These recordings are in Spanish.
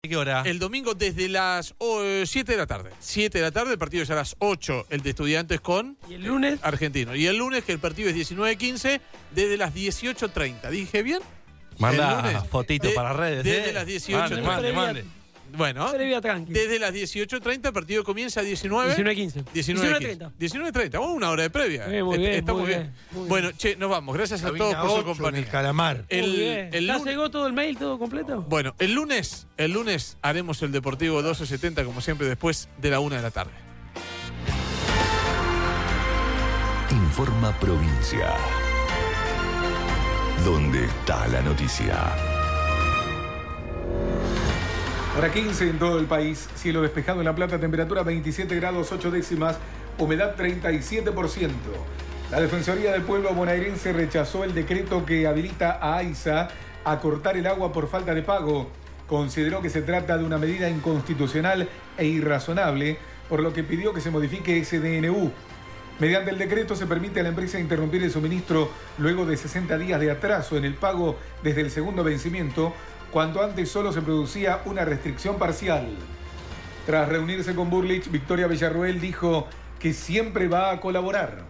qué hora? El domingo desde las 7 de la tarde. 7 de la tarde, el partido es a las 8, el de Estudiantes con ¿Y el lunes? Argentino. Y el lunes, que el partido es 19:15, desde las 18:30. ¿Dije bien? Manda fotito para redes. Desde las 18:30. Mande. Bueno, desde las 18:30 el partido comienza a 19:15. 19:30. 19:30. Una hora de previa. Muy bien, Está muy muy bien. bien. Bueno, che, nos vamos. Gracias a todos por su compañía. El calamar. ¿Ya llegó todo el mail, todo completo? Bueno, el lunes haremos el Deportivo 1270, como siempre, después de la 1 de la tarde. Informa Provincia. ¿Dónde está la noticia? Hora 15 en todo el país, cielo despejado en La Plata, temperatura 27 grados 8 décimas, humedad 37%. La Defensoría del Pueblo bonaerense rechazó el decreto que habilita a AISA a cortar el agua por falta de pago. Consideró que se trata de una medida inconstitucional e irrazonable, por lo que pidió que se modifique ese DNU. Mediante el decreto se permite a la empresa interrumpir el suministro luego de 60 días de atraso en el pago desde el segundo vencimiento, cuando antes solo se producía una restricción parcial. Tras reunirse con Burlich, Victoria Villarroel dijo que siempre va a colaborar.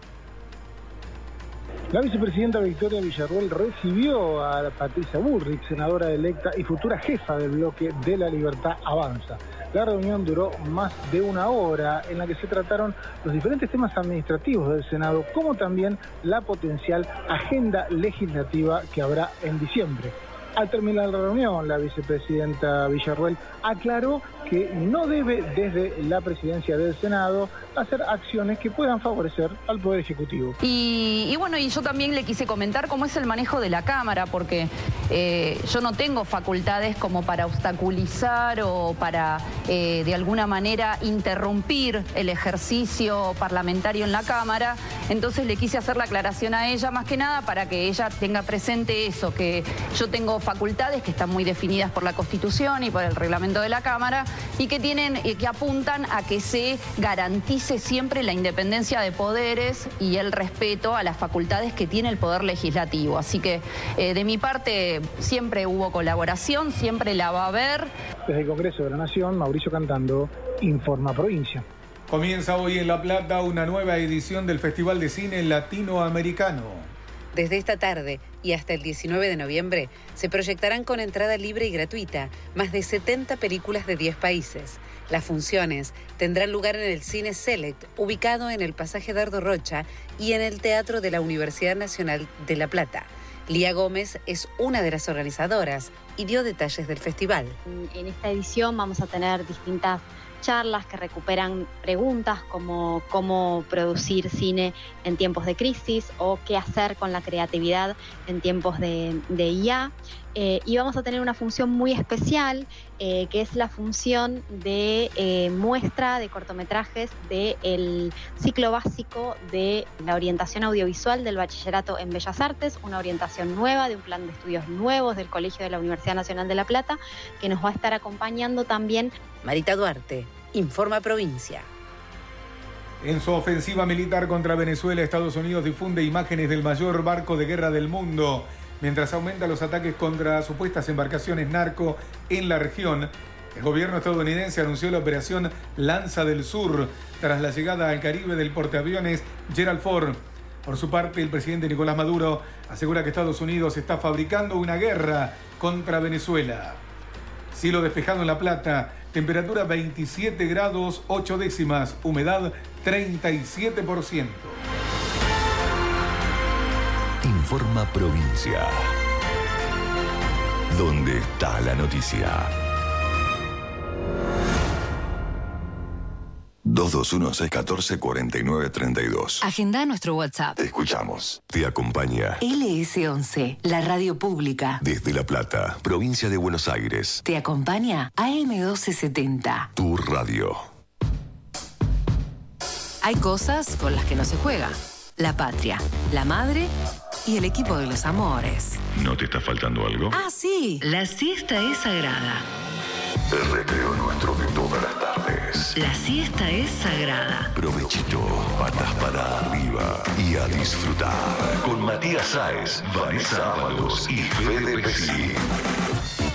La vicepresidenta Victoria Villarroel recibió a Patricia Bullrich, senadora electa y futura jefa del bloque de La Libertad Avanza. La reunión duró más de una hora, en la que se trataron los diferentes temas administrativos del Senado, como también la potencial agenda legislativa que habrá en diciembre. Al terminar la reunión, la vicepresidenta Villarroel aclaró que no debe, desde la presidencia del Senado, hacer acciones que puedan favorecer al Poder Ejecutivo. Y bueno, y yo también le quise comentar cómo es el manejo de la Cámara, porque yo no tengo facultades como para obstaculizar o para, de alguna manera, interrumpir el ejercicio parlamentario en la Cámara. Entonces le quise hacer la aclaración a ella, más que nada, para que ella tenga presente eso, que yo tengo facultades que están muy definidas por la Constitución y por el reglamento de la Cámara y que que apuntan a que se garantice siempre la independencia de poderes y el respeto a las facultades que tiene el Poder Legislativo. Así que de mi parte siempre hubo colaboración, siempre la va a haber. Desde el Congreso de la Nación, Mauricio Cantando, Informa Provincia. Comienza hoy en La Plata una nueva edición del Festival de Cine Latinoamericano. Desde esta tarde y hasta el 19 de noviembre se proyectarán con entrada libre y gratuita más de 70 películas de 10 países. Las funciones tendrán lugar en el Cine Select, ubicado en el Pasaje Dardo Rocha y en el Teatro de la Universidad Nacional de La Plata. Lía Gómez es una de las organizadoras y dio detalles del festival. En esta edición vamos a tener distintas charlas que recuperan preguntas como cómo producir cine en tiempos de crisis o qué hacer con la creatividad en tiempos de IA. Y vamos a tener una función muy especial, que es la función de muestra de cortometrajes del ciclo básico de la orientación audiovisual del Bachillerato en Bellas Artes, una orientación nueva de un plan de estudios nuevos del Colegio de la Universidad Nacional de La Plata, que nos va a estar acompañando también. Marita Duarte, Informa Provincia. En su ofensiva militar contra Venezuela, Estados Unidos difunde imágenes del mayor barco de guerra del mundo. Mientras aumentan los ataques contra supuestas embarcaciones narco en la región, el gobierno estadounidense anunció la operación Lanza del Sur tras la llegada al Caribe del portaaviones Gerald Ford. Por su parte, el presidente Nicolás Maduro asegura que Estados Unidos está fabricando una guerra contra Venezuela. Cielo despejado en La Plata, temperatura 27 grados 8 décimas, humedad 37%. Informa Provincia. ¿Dónde está la noticia? 221-614-4932. Agenda nuestro WhatsApp. Te escuchamos. Te acompaña LS11, la radio pública. desde La Plata, provincia de Buenos Aires. Te acompaña AM1270. Tu radio. Hay cosas con las que no se juega. La patria, la madre y el equipo de los amores. ¿No te está faltando algo? Ah, sí, la siesta es sagrada. El recreo nuestro de todas las tardes. La siesta es sagrada. Provechito, patas para arriba y a disfrutar. Con Matías Sáez, Vanessa Ábalos y Fede Pesci.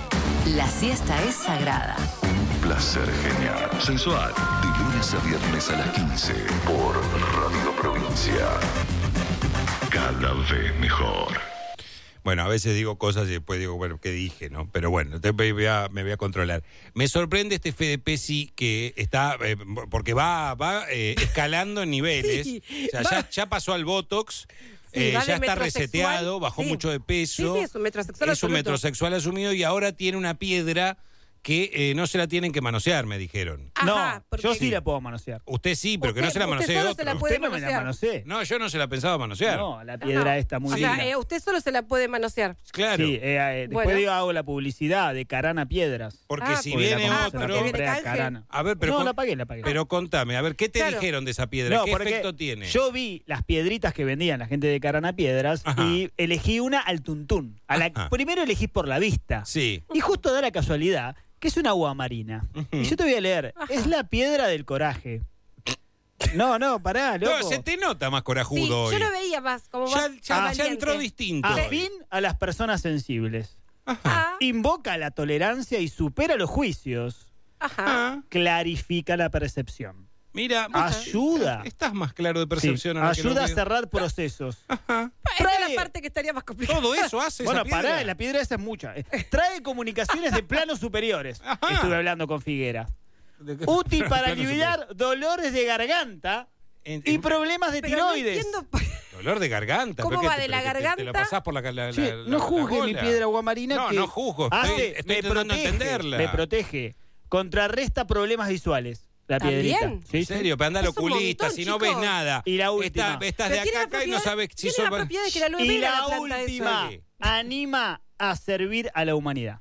La siesta es sagrada. Un placer genial. Sensual. De lunes a viernes a las 15 por Radio Provincia. Cada vez mejor. Bueno, a veces digo cosas y después digo, bueno, ¿qué dije, no? Pero bueno, me voy a controlar. Me sorprende este Fede Pesci que está, porque va escalando en niveles. Sí, o sea, ya pasó al Botox, ya está reseteado, bajó mucho de peso. Sí, es un metrosexual Es un metrosexual asumido y ahora tiene una piedra que no se la tienen que manosear, me dijeron. Ajá, no, yo sí la puedo manosear. Usted sí, pero que no se la manosee solo otro. se la puede Usted no me la manosee. No, yo no se la pensaba manosear. No, la piedra está muy O sea, linda. usted solo se la puede manosear. Claro. Sí, después yo hago la publicidad de Carana Piedras. Porque si viene otro... A ver, pero la pagué. Pero contame, a ver, ¿qué te dijeron de esa piedra? ¿Qué efecto tiene? Yo vi las piedritas que vendían la gente de Carana Piedras y elegí una al tuntún. Primero elegí por la vista. Sí. Y justo da la casualidad que es una agua marina. Y yo te voy a leer. Es la piedra del coraje. No, pará, loco. No, se te nota más corajudo hoy. Yo lo veía más como ya entró distinto. Afín a las personas sensibles. Invoca la tolerancia y supera los juicios. Clarifica la percepción. Mira, ayuda. Estás más claro de percepción. Sí, ayuda a cerrar procesos. Esa es la parte que estaría más complicada. Todo eso hace bueno, esa piedra. Pará, la piedra esa es mucha. Trae comunicaciones de planos superiores. Estuve hablando con Figuera. Útil para aliviar dolores de garganta y problemas de tiroides. Dolor de garganta. ¿Cómo va de la garganta? ¿Te la pasás por no juzgue mi piedra aguamarina. No juzgo. Estoy intentando entenderla. Me protege. Contrarresta problemas visuales. La piedrita. ¿En serio? Para andar oculista, si no ves nada. Y la última. Estás de acá y no sabes si son... Y la última. Anima a servir a la humanidad.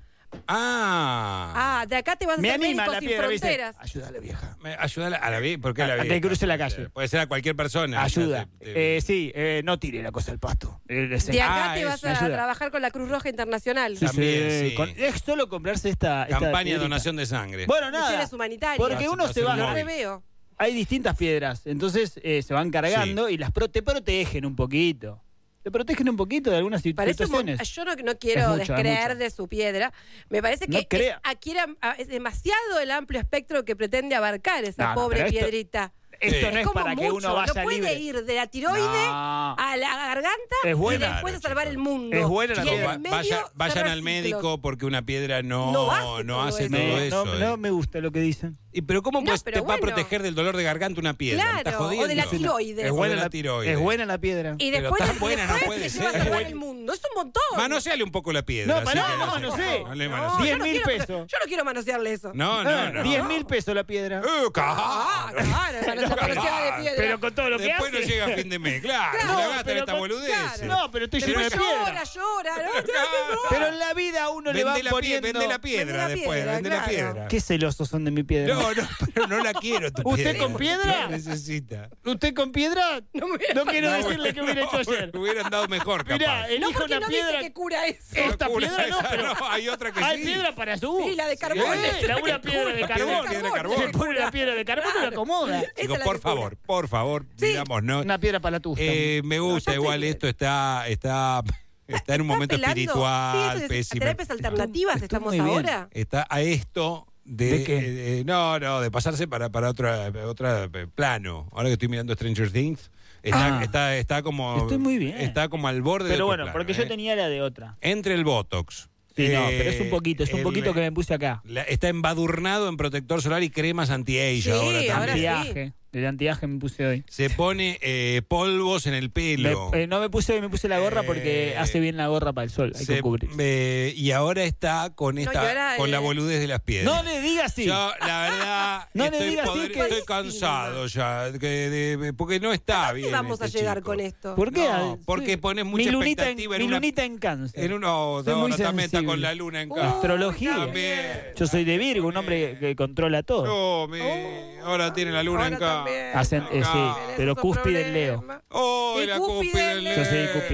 De acá te vas a hacer Médicos Sin Fronteras. Ayúdale, vieja. Ayúdale a la vieja. ¿Por qué a la vieja? Te cruce la calle. Puede ser a cualquier persona. Ayuda. No tire la cosa al pasto. De acá te vas a trabajar con la Cruz Roja Internacional. También, sí. Es solo comprarse esta campaña de donación de sangre. Bueno, nada. Misiones humanitarias. Porque uno se va... Hay distintas piedras. Entonces se van cargando y te protegen un poquito. Te protegen un poquito de algunas situaciones. Yo no quiero descreer de su piedra. Me parece que es demasiado el amplio espectro que pretende abarcar esa pobre piedrita. Esto no es para que uno vaya no puede libre. ir de la tiroide a la garganta y después a salvar el mundo. Es buena la piedra. Vayan al médico porque una piedra no hace todo eso. No me gusta lo que dicen. ¿Pero cómo te va a proteger del dolor de garganta una piedra? Claro, o de la tiroide. Es buena la piedra. Y después tan buena no puede ser. Va a salvar el mundo. Es un montón. Manoseale un poco la piedra. No sé. 10.000 pesos. Yo no quiero manosearle eso. No. 10.000 pesos la piedra. Claro. Pero con todo lo que después hace. no llega a fin de mes. Claro, no, la gasta esta boludez. No, pero estoy lleno de piedra. Llora. Pero en la vida uno le va poniendo... Vende la piedra después. Vende la piedra. Qué celosos son de mi piedra. No, pero no la quiero tu ¿Usted piedra. con piedra? No necesita. ¿Usted con piedra? No quiero decirle que hubiera hecho ayer. Hubieran dado mejor, capaz. Mirá, elijo una piedra... que cura eso. Esta piedra no, pero... hay otra que sí. Hay piedra para su... Sí, la de carbón. Una piedra de carbón. Se pone la piedra de carbón y la acomoda. Chicos, por favor, digamos, no. Una piedra para la tuya. Me gusta, igual esto está en un momento espiritual, pésimo. ¿Terapias alternativas estamos ahora? Está a esto de qué? De pasarse para otro plano. Ahora que estoy mirando Stranger Things, está como... Estoy muy bien. Está como al borde pero de bueno, porque yo tenía la de otra. Entre el Botox. Sí, pero es un poquito que me puse acá. Está embadurnado en protector solar y cremas anti-age sí, ahora también. El antiaje me puse hoy. Se pone polvos en el pelo. Me puse la gorra porque hace bien la gorra para el sol. Hay que cubrir. Y ahora está con con la boludez de las piedras. No le digas así. Yo, la verdad, estoy cansado ya. Porque no está bien. ¿Qué vamos a llegar con esto? ¿Por qué? No, porque pones mucha expectativa mi lunita en cáncer. Ahora también está con la luna en cáncer. Astrología. Yo soy de Virgo, un hombre que controla todo. Ahora tiene la luna en cáncer. Sí, pero cúspide en Leo. La cúspide en Leo. Yo soy cúspide.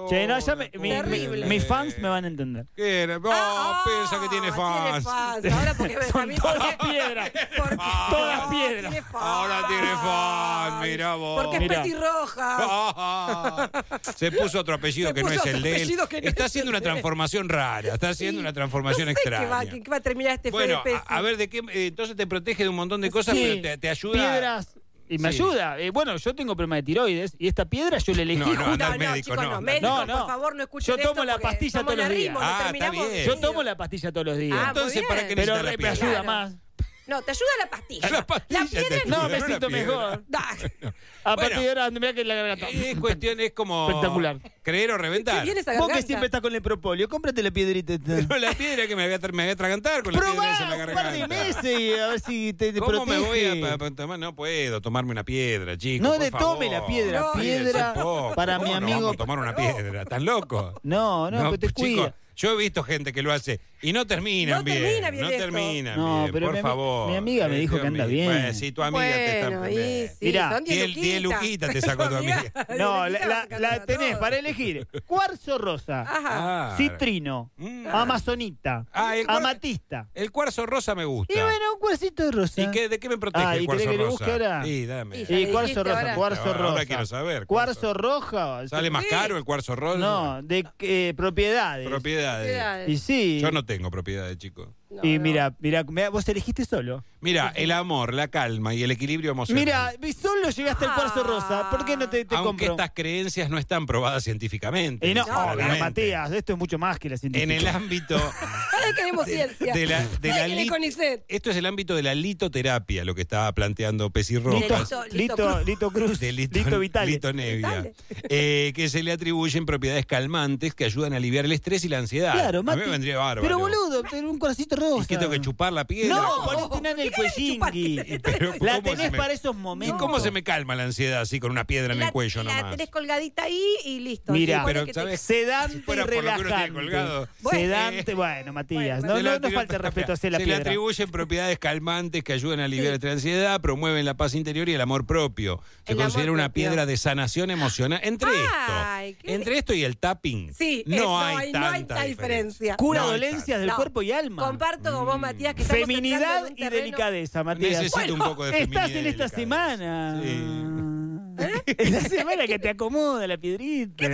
Che, no, ya mis fans me van a entender. ¿Qué era? Piensa que tiene fans. Ahora porque son todas piedras. Todas piedras. Ahora tiene fans, mira vos. Porque es petirroja. Se puso otro apellido que no es el de él. Está haciendo una transformación rara. Está haciendo una transformación extraña. ¿Qué va a terminar este Bueno, a ver, ¿de qué? Entonces te protege de un montón de cosas, pero te ayuda. Piedras. Y me ayuda. Bueno, yo tengo problema de tiroides y esta piedra yo le elegí. Anda al médico, no. Médico, por favor, no escuchen. Yo tomo la pastilla todos los días. Está bien. Yo tomo la pastilla todos los días. Entonces, ¿para qué necesitas la piedra? Pero me ayuda más. No, te ayuda la pastilla. La piedra no, me siento mejor. A partir de ahora, mira que la garganta. Es cuestión, es como. Espectacular. Creer o reventar. Vos que siempre estás con el propóleo, cómprate la piedrita. Pero la piedra que me voy a atragantar con la piedra esa en la garganta. Un par de meses y a ver si te protege. ¿Cómo me voy a tomar? No puedo tomarme una piedra, chicos. No le tome la piedra. Piedra para mi amigo. Vamos a tomar una piedra, ¿están locos? No, pero te cuida. Yo he visto gente que lo hace y no terminan bien. No terminan bien, pero por favor. Mi amiga me dijo que anda bien. Bueno, si tu amiga te está bien. Mirá, 10 luquitas te sacó tu amiga. No, la tenés para elegir. Cuarzo rosa, citrino, amazonita, amatista. El cuarzo rosa me gusta. Y bueno, un cuarcito rosa. ¿Y de qué me protege el cuarzo rosa? Sí, dame. Y cuarzo rosa, cuarzo rosa. Ahora quiero saber. Cuarzo roja. ¿Sale más caro el cuarzo rosa? No, de propiedades. Y sí. Yo no tengo propiedades, chicos. Y mira, vos elegiste solo. Mira, el amor, la calma y el equilibrio emocional. Mira, solo llegaste al cuarzo rosa. ¿Por qué no te compro? Aunque estas creencias no están probadas científicamente. No, Matías, esto es mucho más que la científica. En el ámbito queremos ciencia. Esto es el ámbito de la litoterapia, lo que estaba planteando Pesi Rojas. Lito Cruz. De Lito Vitale. Lito Nevia. Que se le atribuyen propiedades calmantes que ayudan a aliviar el estrés y la ansiedad. Claro, a mí me vendría bárbaro. Pero boludo, tener un cuarcito rosa. ¿Y qué tengo que chupar la piedra? No, ponete una en el cuellingui. La tenés para esos momentos. ¿Y cómo se me calma la ansiedad así con una piedra en el cuello nomás? La tenés colgadita ahí y listo. Mira, pero ¿sabes? Sedante y relajante. Sedante, bueno, Matías, no falta respeto hacia la piedra. Se le atribuyen propiedades calmantes que ayudan a aliviar la ansiedad, promueven la paz interior y el amor propio. Se considera una piedra de sanación emocional. Entre esto y el tapping, no hay tanta diferencia. Cura dolencias del cuerpo y alma. Comparto con vos, Matías, que feminidad y delicadeza, Matías. Necesito un poco de feminidad. Estás en esta semana. Esta semana que te acomoda la piedrita.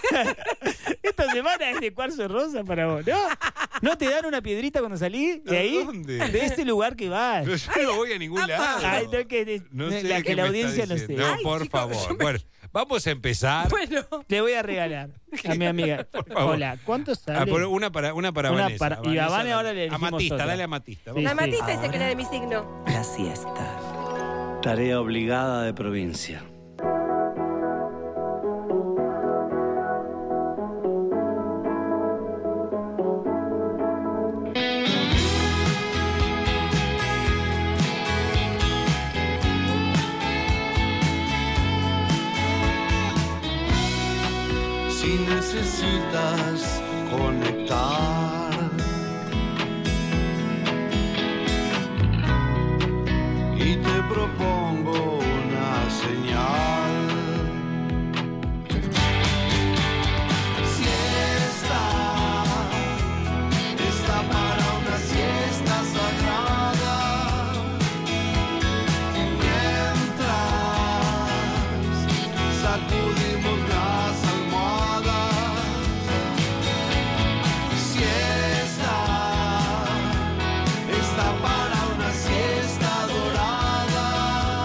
Esta semana es de cuarzo rosa para vos, ¿no? ¿No te dan una piedrita cuando salís de ahí? ¿Dónde? De ese lugar que vas. Pero yo no voy a ningún lado. Ay, no sé que la audiencia no sé. No, por favor. Bueno, vamos a empezar. Bueno. Le voy a regalar a mi amiga. Hola, ¿cuánto sale? Una para Vanessa. Y a Vanessa ahora le elegimos Amatista, otra. dale a Amatista. La Amatista dice que era de mi signo. La siesta. Tarea obligada de provincia. Si necesitas conectar, y te propongo una señal. Siesta, está para una siesta sagrada. Mientras sacudimos las almohadas. Siesta, está para una siesta dorada.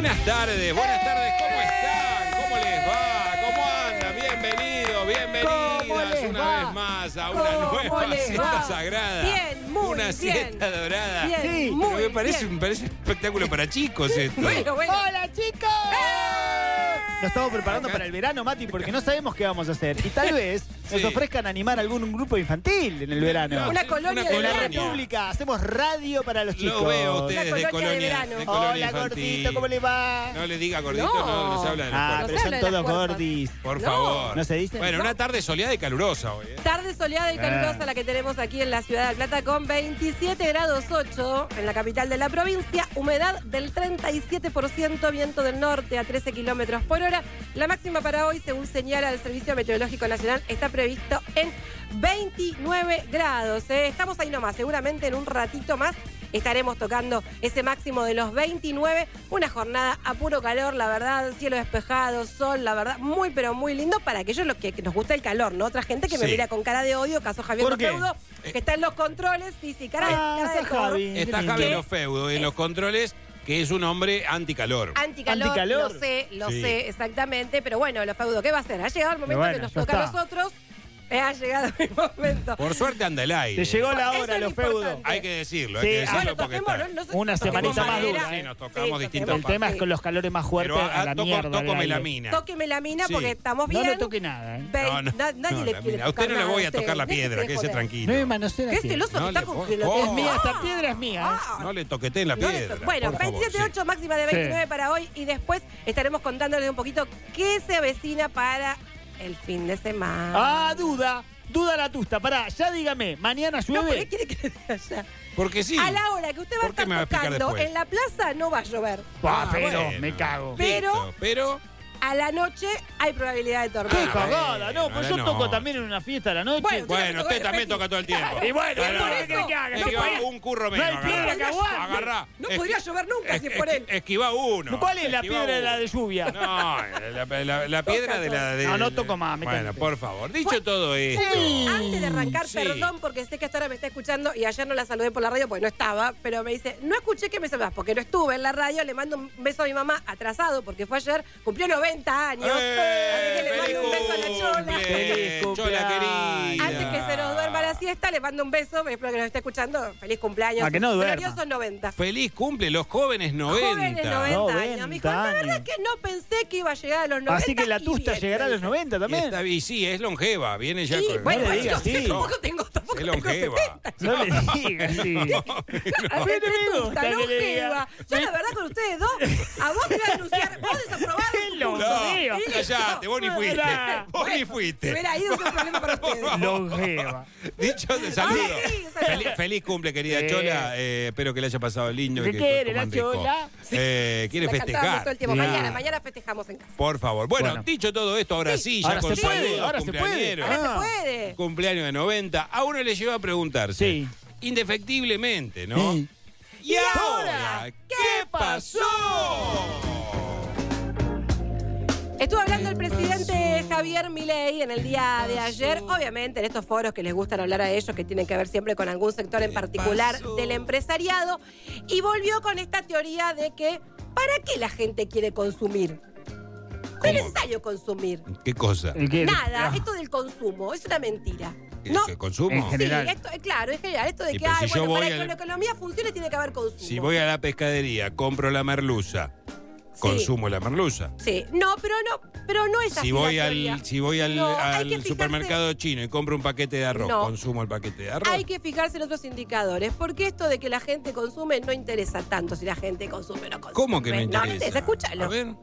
Buenas tardes, ¿cómo están? ¿Cómo les va? ¿Cómo andan? Bienvenidas una vez más a una nueva siesta sagrada. Bien, muy una bien. siesta dorada. Bien, sí, muy pero me parece bien. un espectáculo para chicos esto. Bueno. ¡Hola, chicos! Nos estamos preparando para el verano, Mati, porque no sabemos qué vamos a hacer. Y tal vez nos ofrezcan animar algún grupo infantil en el verano. Una colonia en la verano. República. Hacemos radio para los chicos. Lo veo a ustedes de colonia Hola, infantil. gordito, ¿cómo le va? No le diga gordito, no se habla de los cuerpos. Pero son todos gordis. Por favor. ¿No se dice? Bueno, una tarde soleada y calurosa hoy. Tarde soleada y calurosa la que tenemos aquí en la ciudad de Plata con 27 grados 8 en la capital de la provincia, humedad del 37%, viento del norte a 13 kilómetros por hora. La máxima para hoy, según señala el Servicio Meteorológico Nacional, está previsto en 29 grados. Estamos ahí nomás, seguramente en un ratito más estaremos tocando ese máximo de los 29. Una jornada a puro calor, la verdad, cielo despejado, sol, la verdad, muy pero muy lindo para aquellos los que nos gusta el calor, ¿no? Otra gente que me mira con cara de odio, caso Javier Lofeudo, que está en los controles, cara de Javi. Está Javier Lofeudo en los controles, que es un hombre anticalor. Anticalor. Lo sé, exactamente. Pero bueno, Lofeudo, ¿qué va a hacer? Ha llegado el momento que nos toca a nosotros. Ha llegado mi momento. Por suerte anda el aire. Te llegó la hora, Lofeudo. Hay que decirlo, Sí, porque una semanita más dura. Sí, nos tocamos distintos. El tema es con los calores más fuertes a la mierda. Tócame la mina. Tóqueme la mina porque estamos bien. No le toque nada. Nadie le quiere a usted no le voy a tocar la piedra, quédese tranquilo. No me manoseen ¿Qué celoso que está con que lo Es mía, esta piedra es mía. No le toqueteen la piedra. Bueno, 27.8, máxima de 29 para hoy y después estaremos contándoles un poquito qué se avecina para el fin de semana. Duda la tusta, pará, ya dígame, ¿mañana llueve? No, ¿por qué quiere que le diga ya? Porque sí. A la hora que usted va a estar tocando, en la plaza no va a llover. Pero bueno. me cago. Pero a la noche hay probabilidad de tormenta. ¡Qué cagada! No, pues yo toco también en una fiesta a la noche. Bueno, usted también toca todo el tiempo. Y bueno, ¿qué quiere que haga? Un curro menos. No hay piedra que aguante. Agarrá. No podría llover nunca si es por él. Esquiva uno. ¿Cuál es la piedra de la de lluvia? No, la piedra de la de... No toco más. Bueno, por favor. Dicho todo esto. Antes de arrancar, perdón, porque sé que hasta ahora me está escuchando y ayer no la saludé por la radio porque no estaba, pero me dice, no escuché que me saludás porque no estuve en la radio. Le mando un beso a mi mamá atrasado porque fue ayer, cumplió 90 años. Así que le mando un beso a la Chola. Feliz cumpleaños. Chola querida. Antes que se nos duerma la siesta, le mando un beso. Espero que nos esté escuchando. Feliz cumpleaños. A que no duerma. Gloriosos 90. Feliz cumple, los jóvenes 90. Jóvenes 90 años. Mijo, la verdad que no pensé que iba a llegar a los 90. Así que la tusta llegará a los 90 también. Y sí, es longeva. Viene ya con... Bueno, no le digas, yo tampoco tengo es longeva. 70. No le digas, sí. A ver, longeva. Yo la verdad con ustedes dos, a vos te voy a denunciar. Vos desaprobaron. No, callate, vos ni fuiste. Vos ni fuiste. Se hubiera ido, es un problema para ustedes. Longeva. Dicho de saludo. Feliz cumple, querida Chola. Espero que le haya pasado lindo. ¿Qué quiere la Chola? Quiere festejar. Todo el tiempo. Mañana festejamos en casa. Por favor. Bueno, dicho todo esto, ahora sí, ya con saludos. Ahora se puede. Ahora se puede. Cumpleaños de 90. A uno le lleva a preguntarse, indefectiblemente, ¿no? ¿Y ahora qué pasó? Estuvo hablando el presidente Javier Milei en el día de ayer, obviamente en estos foros que les gustan hablar a ellos, que tienen que ver siempre con algún sector en particular del empresariado, y volvió con esta teoría de que ¿para qué la gente quiere consumir? No es necesario consumir. ¿Qué cosa? Nada, esto del consumo es una mentira. ¿No? ¿El consumo? En general. Sí, esto, claro, en general, esto de Sí, que pero si yo voy para que la economía funcione tiene que haber consumo. Si voy a la pescadería, compro la merluza, consumo la merluza. Sí, pero no es así. Si voy al hay que fijarse- supermercado chino y compro un paquete de arroz, consumo el paquete de arroz. Hay que fijarse en otros indicadores, porque esto de que la gente consume no interesa tanto si la gente consume o no consume. ¿Cómo que no interesa? Escúchalo. A ver.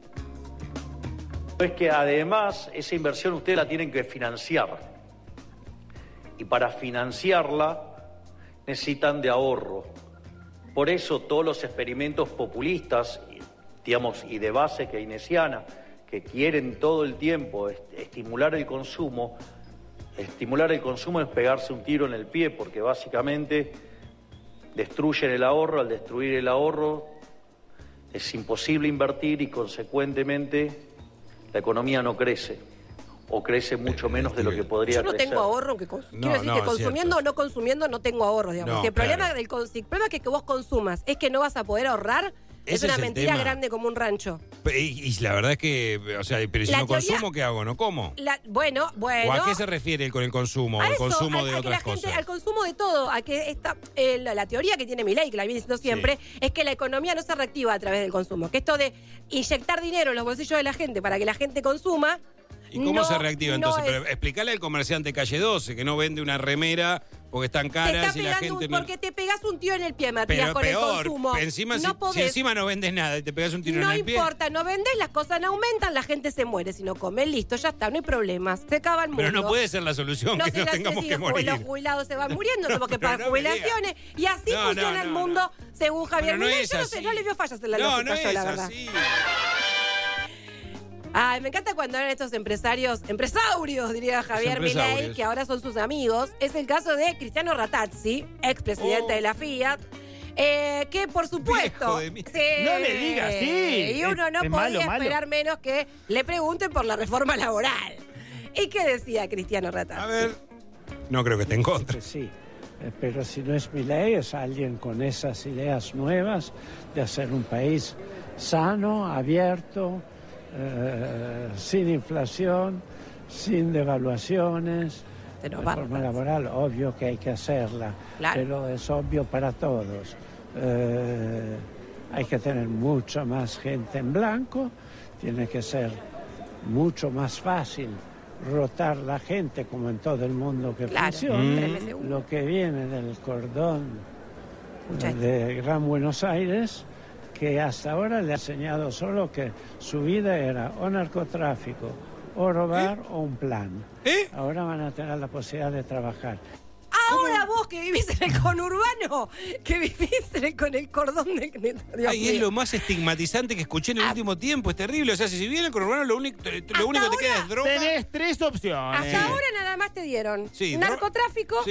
Es que además esa inversión ustedes la tienen que financiar. Y para financiarla necesitan de ahorro. Por eso todos los experimentos populistas, digamos, y de base keynesiana, que quieren todo el tiempo estimular el consumo es pegarse un tiro en el pie, porque básicamente destruyen el ahorro. Al destruir el ahorro es imposible invertir y consecuentemente la economía no crece. O crece mucho menos de lo que podría crecer. Yo no tengo ahorro. Quiero decir que consumiendo o no consumiendo no tengo ahorro, digamos. No, si el problema es que vos consumas es que no vas a poder ahorrar, Es una mentira grande como un rancho. Y la verdad es que, o sea, pero si no consumo, ¿qué hago? ¿No como? Bueno. ¿O a qué se refiere con el consumo? ¿El consumo de otras cosas? Al consumo de todo. A que la teoría que tiene Milei, que la viene diciendo siempre, es que la economía no se reactiva a través del consumo. Que esto de inyectar dinero en los bolsillos de la gente para que la gente consuma. ¿Y cómo se reactiva entonces? Pero explícale al comerciante calle 12 que no vende una remera porque están caras y la gente no... Porque te pegas un tiro en el pie, Matías, con el consumo. Encima, si encima no vendes nada y te pegas un tiro en el pie... No importa, no vendes, las cosas no aumentan, la gente se muere. Si no comen, listo, ya está, no hay problemas. Se acaba el mundo. Pero no puede ser la solución que nos tengamos que morir. Los jubilados se van muriendo, tenemos que pagar jubilaciones. Y así funciona el mundo, según Javier Milei. Yo no sé, no le veo fallas en la lógica, yo, la verdad. Ay, me encanta cuando eran estos empresarios, empresarios, diría Javier Milei, que ahora son sus amigos. Es el caso de Cristiano Ratazzi, expresidente de la Fiat, que por supuesto... No le digas así. Y uno no podía esperar menos que le pregunten por la reforma laboral. ¿Y qué decía Cristiano Ratazzi? A ver, no creo que esté en contra. Sí, pero si no es Milei, es alguien con esas ideas nuevas de hacer un país sano, abierto, sin inflación, sin devaluaciones. Reforma laboral, obvio que hay que hacerla, pero es obvio para todos. Hay que tener mucha más gente en blanco, tiene que ser mucho más fácil rotar la gente como en todo el mundo que funciona. Lo que viene del cordón de Gran Buenos Aires, que hasta ahora le ha enseñado solo que su vida era o narcotráfico, o robar, o un plan. Ahora van a tener la posibilidad de trabajar. Ahora vos que vivís en el conurbano, que vivís con el cordón de... Ay, es lo más estigmatizante que escuché en el último tiempo, es terrible. O sea, si vives en el conurbano, lo único que te queda es droga. Tenés 3 opciones. Hasta ahora nada más te dieron narcotráfico,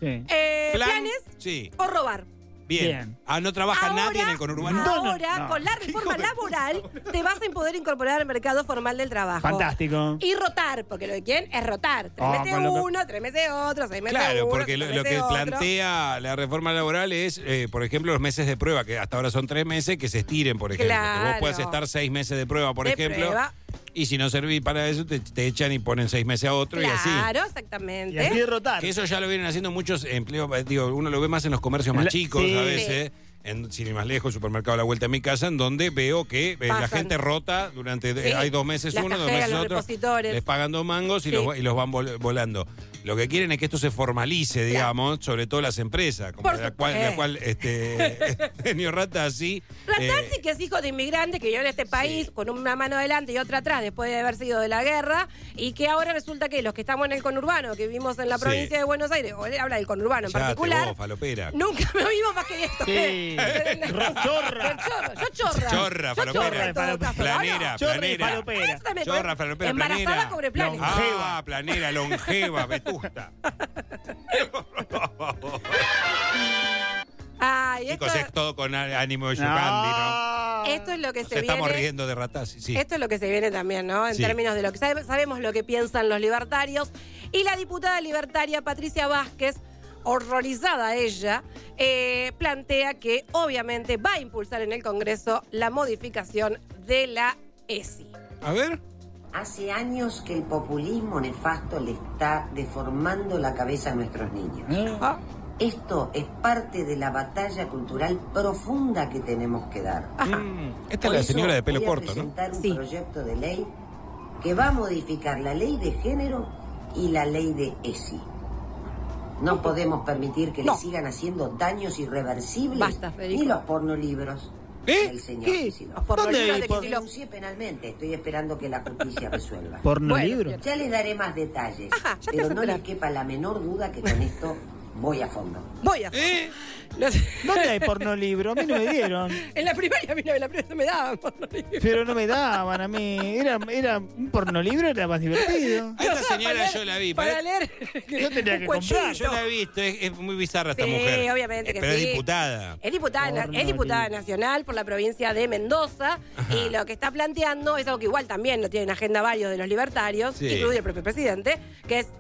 planes o robar. Bien. No trabaja nadie en el conurbano. Ahora, con la reforma laboral, te vas a poder incorporar al mercado formal del trabajo. Fantástico. Y rotar, porque lo que quieren es rotar. 3 meses uno, 3 meses otro, 6 meses claro, uno, porque lo que plantea la reforma laboral es, por ejemplo, los meses de prueba, que hasta ahora son 3 meses, que se estiren, por ejemplo. Que vos puedas estar 6 meses de prueba, por ejemplo. Y si no servís para eso, te echan y ponen 6 meses a otro y así. Claro, exactamente. Y así de rotar. Que eso ya lo vienen haciendo muchos empleos, digo, uno lo ve más en los comercios más chicos a veces. Sin ir más lejos, supermercado a la vuelta de mi casa, en donde veo que la gente rota durante... hay 2 meses uno, 2 meses otro. Les pagan 2 mangos y los van volando. Lo que quieren es que esto se formalice, digamos, sobre todo las empresas, como la cual Genio Ratazzi... Ratazzi, que es hijo de inmigrante, que vivió en este país con una mano adelante y otra atrás después de haber sido de la guerra, y que ahora resulta que los que estamos en el conurbano, que vivimos en la provincia de Buenos Aires, o él habla del conurbano en particular... Vos, falopera. Nunca me vimos más que esto. Chorra, falopera. Planera. Chorra, falopera, embarazada cobre planes. Planera, longeva, vetusta. Chicos, es todo con ánimo de Yucandi, ¿no? Esto es lo que se viene. Estamos riendo de Ratazzi, sí. Esto es lo que se viene también, ¿no? En términos de lo que sabemos lo que piensan los libertarios. Y la diputada libertaria Patricia Vázquez, horrorizada ella, plantea que obviamente va a impulsar en el Congreso la modificación de la ESI. A ver. Hace años que el populismo nefasto le está deformando la cabeza a nuestros niños. Esto es parte de la batalla cultural profunda que tenemos que dar. Esta es la señora de pelo corto, ¿no? Voy a presentar un proyecto de ley que va a modificar la ley de género y la ley de ESI. No podemos permitir que le sigan haciendo daños irreversibles ni los pornolibros. El señor denuncié penalmente. Estoy esperando que la justicia resuelva. ¿Pornolibro? Ya les daré más detalles. Pero no les quepa la menor duda que con esto voy a fondo. ¿Dónde hay pornolibro? A mí no me dieron. En la primaria a mí no me daban pornolibro. Pero no me daban a mí. Era un pornolibro, era más divertido. A esta señora yo la vi. Para leer. Yo tenía que comprar. Yo la he visto. Es muy bizarra esta mujer. Sí, obviamente que pero sí. Es diputada. Es diputada nacional por la provincia de Mendoza. Y lo que está planteando es algo que igual también lo tienen en agenda varios de los libertarios, incluido el propio presidente, que es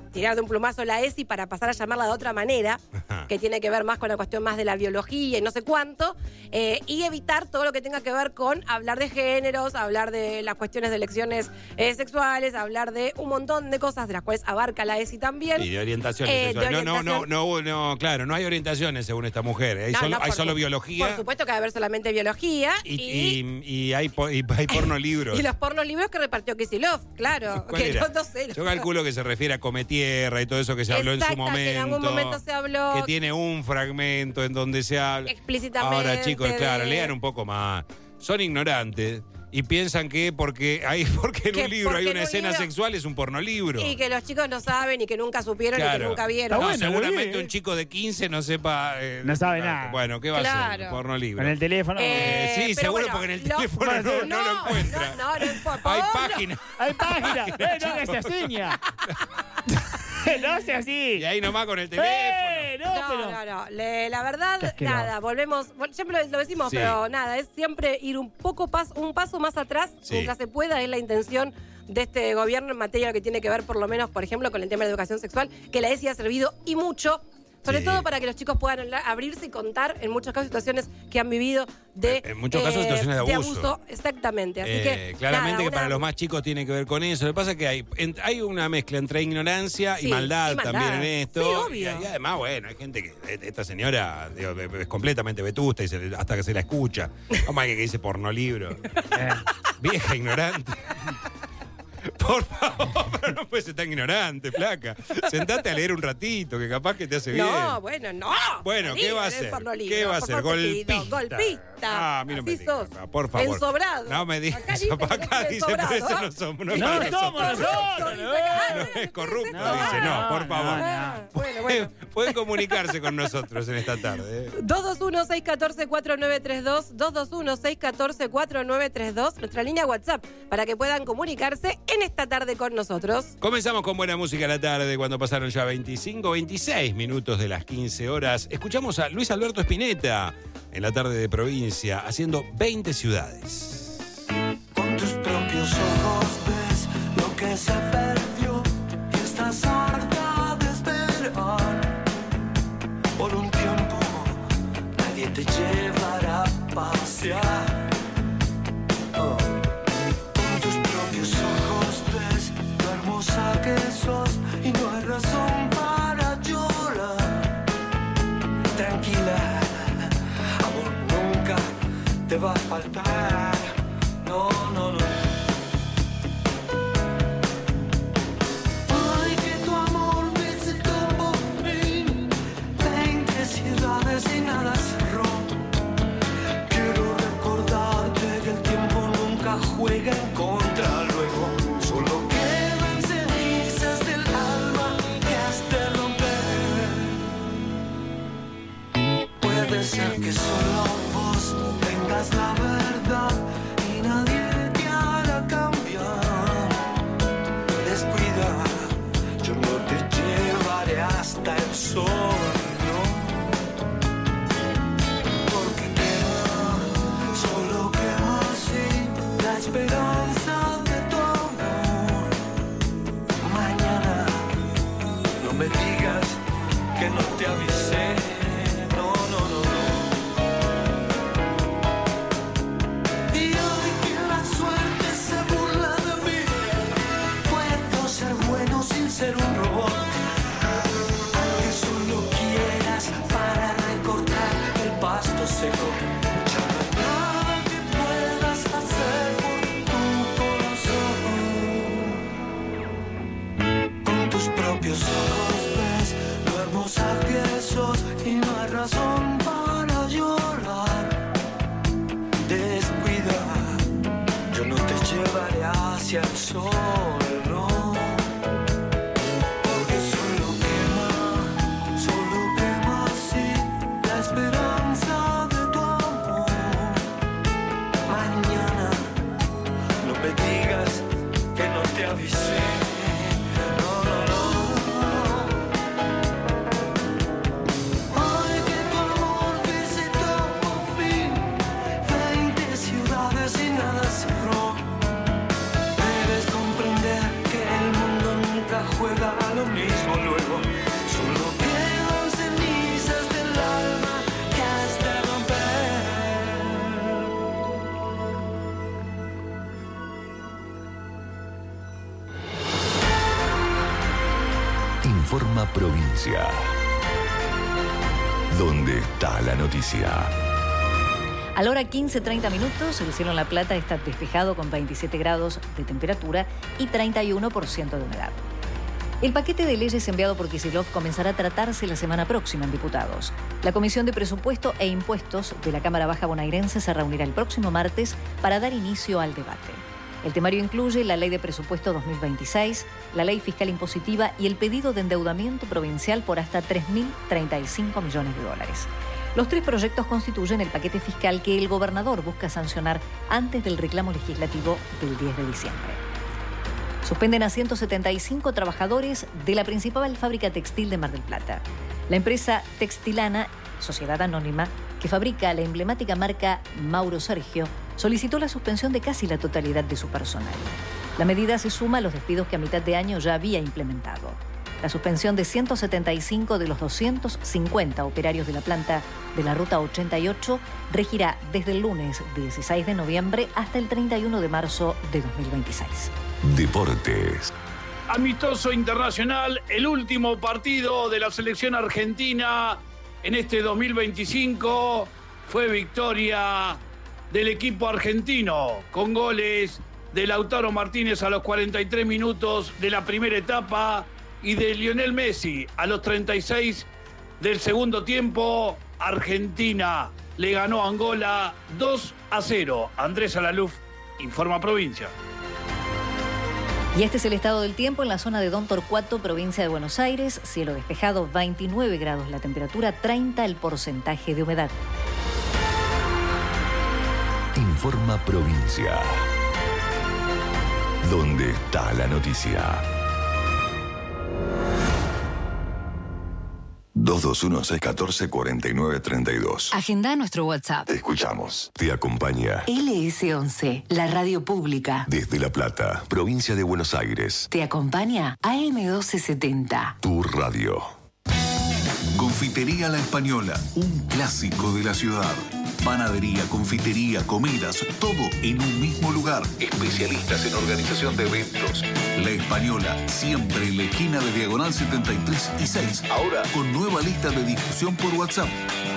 tirar de un plumazo la ESI para pasar a llamarla de otra manera, que tiene que ver más con la cuestión más de la biología y no sé cuánto, y evitar todo lo que tenga que ver con hablar de géneros, hablar de las cuestiones de elecciones sexuales, hablar de un montón de cosas de las cuales abarca la ESI también. Y de orientaciones sexuales. No, claro, no hay orientaciones según esta mujer. Hay solo biología. Por supuesto que va a haber solamente biología. Y hay pornolibros. Y los pornolibros que repartió Kicillof, claro. Que no sé. Yo calculo que se refiere a Cometierra y todo eso que se habló en su momento. Que en algún momento se habló. Que tiene un fragmento en donde se habla. Explícitamente. Ahora, chicos, claro, lean un poco más. Son ignorantes. Y piensan que porque en un libro hay una escena sexual es un pornolibro. Y que los chicos no saben y que nunca supieron y que nunca vieron. No, seguramente un chico de 15 no sepa... no sabe nada. Bueno, ¿qué va a hacer? Pornolibro. Con el teléfono. Sí, seguro porque en el teléfono no lo encuentra. No, hay páginas. Hay páginas. No que se seña. No sea así. Y ahí nomás con el teléfono. No. La verdad, nada, volvemos. Siempre lo decimos, pero nada, es siempre ir un paso más atrás, nunca se pueda, es la intención de este gobierno en materia que tiene que ver, por lo menos, por ejemplo, con el tema de la educación sexual, que la ESI ha servido y mucho. Sobre todo para que los chicos puedan abrirse y contar, en muchos casos, situaciones que han vivido en muchos casos, situaciones de abuso. Exactamente. Así que, claramente que para los más chicos tiene que ver con eso. Lo que pasa es que hay una mezcla entre ignorancia y maldad también en esto. Sí, obvio. Y además, bueno, hay gente que... Esta señora es completamente vetusta y hasta que se la escucha. ¿Cómo hay que dice pornolibro? Vieja ignorante. Por favor, pero no puedes ser tan ignorante, flaca. Sentate a leer un ratito, que capaz que te hace bien. No, bueno, no. Bueno, ¿qué va a hacer? ¿Qué va a hacer? Golpista. Golpista. A mí no me Así digas, sos. Por favor. Ensobrado. No me digas. Acá dice, por eso no somos. No somos nosotros. No es corrupto, dice. No, por favor. Bueno. Pueden comunicarse con nosotros en esta tarde. 221-614-4932. 221-614-4932. Nuestra línea WhatsApp para que puedan comunicarse en esta tarde con nosotros. Comenzamos con buena música a la tarde cuando pasaron ya 26 minutos de las 15 horas. Escuchamos a Luis Alberto Spinetta en la tarde de provincia haciendo 20 ciudades. Con tus propios ojos ves lo que se perdió y estás harta de esperar. Por un tiempo nadie te llevará a pasear. Que sos y no hay razón para llorar. Tranquila, amor nunca te va a faltar. No. Ay, que tu amor visitó por fin 20 ciudades y nada cerró. Quiero recordarte que el tiempo nunca juega en contra. Luego solo puede ser que solo vos tengas la verdad y nadie te hará cambiar. Descuida, yo no te llevaré hasta el sol, no. Porque solo queda así la esperanza de tu amor. Mañana no me digas que no te avisé. Ser un robot, aunque solo quieras para recortar el pasto seco. Ya no hay nada que puedas hacer por tu corazón. Con tus propios ojos ves lo hermosa que sos y no hay razón para llorar. Descuida, yo no te llevaré hacia el sol. Juega a lo mismo luego. Solo quedan cenizas del alma que has de romper. Informa Provincia. ¿Dónde está la noticia? A la hora 15:30, el cielo en La Plata está despejado con 27 grados de temperatura y 31% de humedad. El paquete de leyes enviado por Kicillof comenzará a tratarse la semana próxima en diputados. La Comisión de Presupuesto e Impuestos de la Cámara Baja Bonaerense se reunirá el próximo martes para dar inicio al debate. El temario incluye la Ley de Presupuesto 2026, la Ley Fiscal Impositiva y el pedido de endeudamiento provincial por hasta 3.035 millones de dólares. Los tres proyectos constituyen el paquete fiscal que el gobernador busca sancionar antes del reclamo legislativo del 10 de diciembre. Suspenden a 175 trabajadores de la principal fábrica textil de Mar del Plata. La empresa Textilana, sociedad anónima, que fabrica la emblemática marca Mauro Sergio, solicitó la suspensión de casi la totalidad de su personal. La medida se suma a los despidos que a mitad de año ya había implementado. La suspensión de 175 de los 250 operarios de la planta de la Ruta 88 regirá desde el lunes 16 de noviembre hasta el 31 de marzo de 2026. Deportes. Amistoso internacional, el último partido de la selección argentina en este 2025 fue victoria del equipo argentino con goles de Lautaro Martínez a los 43 minutos de la primera etapa y de Lionel Messi a los 36 del segundo tiempo. Argentina le ganó a Angola 2-0. Andrés Alaluf, Informa Provincia. Y este es el estado del tiempo en la zona de Don Torcuato, provincia de Buenos Aires. Cielo despejado, 29 grados la temperatura, 30 el porcentaje de humedad. Informa Provincia. ¿Dónde está la noticia? 221-614-4932. Agenda nuestro WhatsApp. Te escuchamos. Te acompaña LS11, la radio pública. Desde La Plata, provincia de Buenos Aires. Te acompaña AM1270. Tu radio. Confitería La Española, un clásico de la ciudad. Panadería, confitería, comidas, todo en un mismo lugar. Especialistas en organización de eventos. La Española, siempre en la esquina de Diagonal 73 y 6. Ahora con nueva lista de difusión por WhatsApp.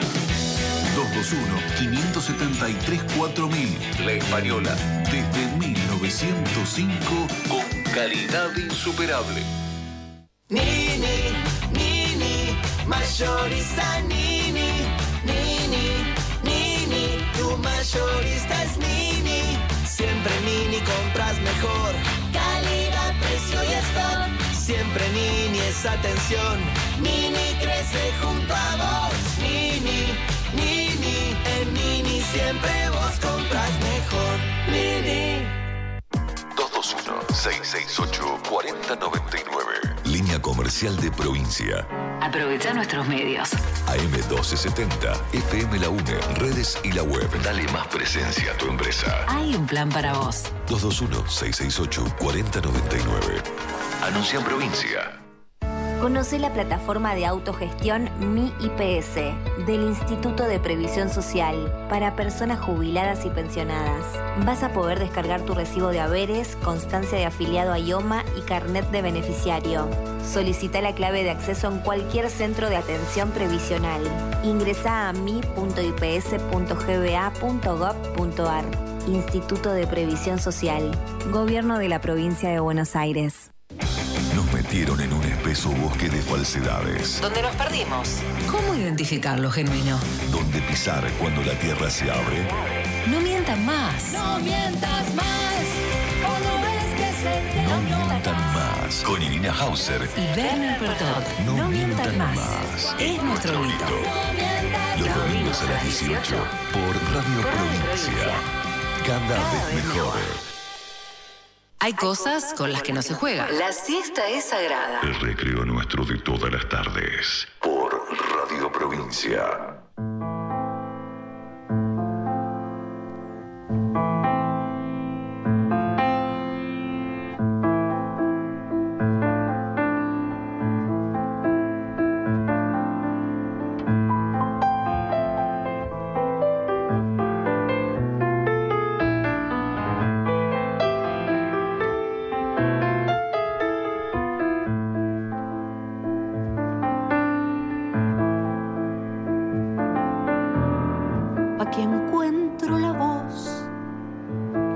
221-573-4000. La Española, desde 1905, con calidad insuperable. Nini, Nini, mayorista Nini, Nini, Nini, tu mayorista es Nini. Siempre Nini compras mejor. Calidad, precio y stock. Siempre Nini es atención. Nini crece junto a vos. Nini, Nini, en Nini siempre vos compras mejor. Nini. 221-668-4099. Línea comercial de provincia. Aprovecha nuestros medios. AM1270, FM La UNE, redes y la web. Dale más presencia a tu empresa. Hay un plan para vos. 221-668-4099. Anuncia en provincia. Conoce la plataforma de autogestión Mi IPS del Instituto de Previsión Social para personas jubiladas y pensionadas. Vas a poder descargar tu recibo de haberes, constancia de afiliado a IOMA y carnet de beneficiario. Solicita la clave de acceso en cualquier centro de atención previsional. Ingresa a mi.ips.gba.gov.ar. Instituto de Previsión Social. Gobierno de la Provincia de Buenos Aires. Nos metieron en un espeso bosque de falsedades. ¿Dónde nos perdimos? ¿Cómo identificar lo genuino? ¿Dónde pisar cuando la tierra se abre? No mientan más. No mientas más. O no ves que se te No mientan más. Con Irina Hauser y Werner Pertot. No mientan más. Es nuestro grito. Los domingos a las 18 por Radio Provincia. Cada vez mejor. Hay cosas con las que no se juega. La siesta es sagrada. El recreo nuestro de todas las tardes. Por Radio Provincia.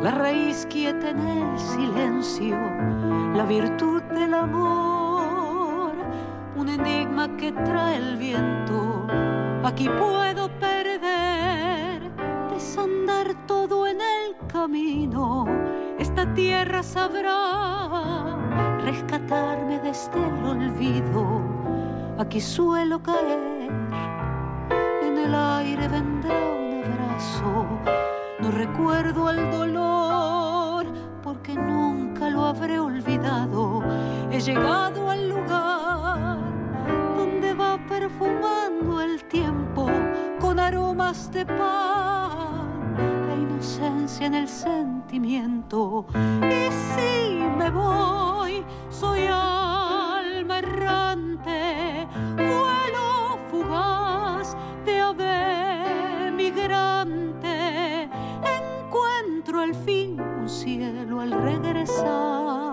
la raíz quieta en el silencio, la virtud del amor, un enigma que trae el viento. Aquí puedo perder, desandar todo en el camino. Esta tierra sabrá rescatarme desde el olvido. Aquí suelo caer, en el aire vendrá un abrazo. No recuerdo el dolor, porque nunca lo habré olvidado. He llegado al lugar donde va perfumando el tiempo con aromas de pan e inocencia en el sentimiento. Y si me voy, soy alma errante, vuelo fugaz de ave migrante. Encuentro al fin un cielo al regresar.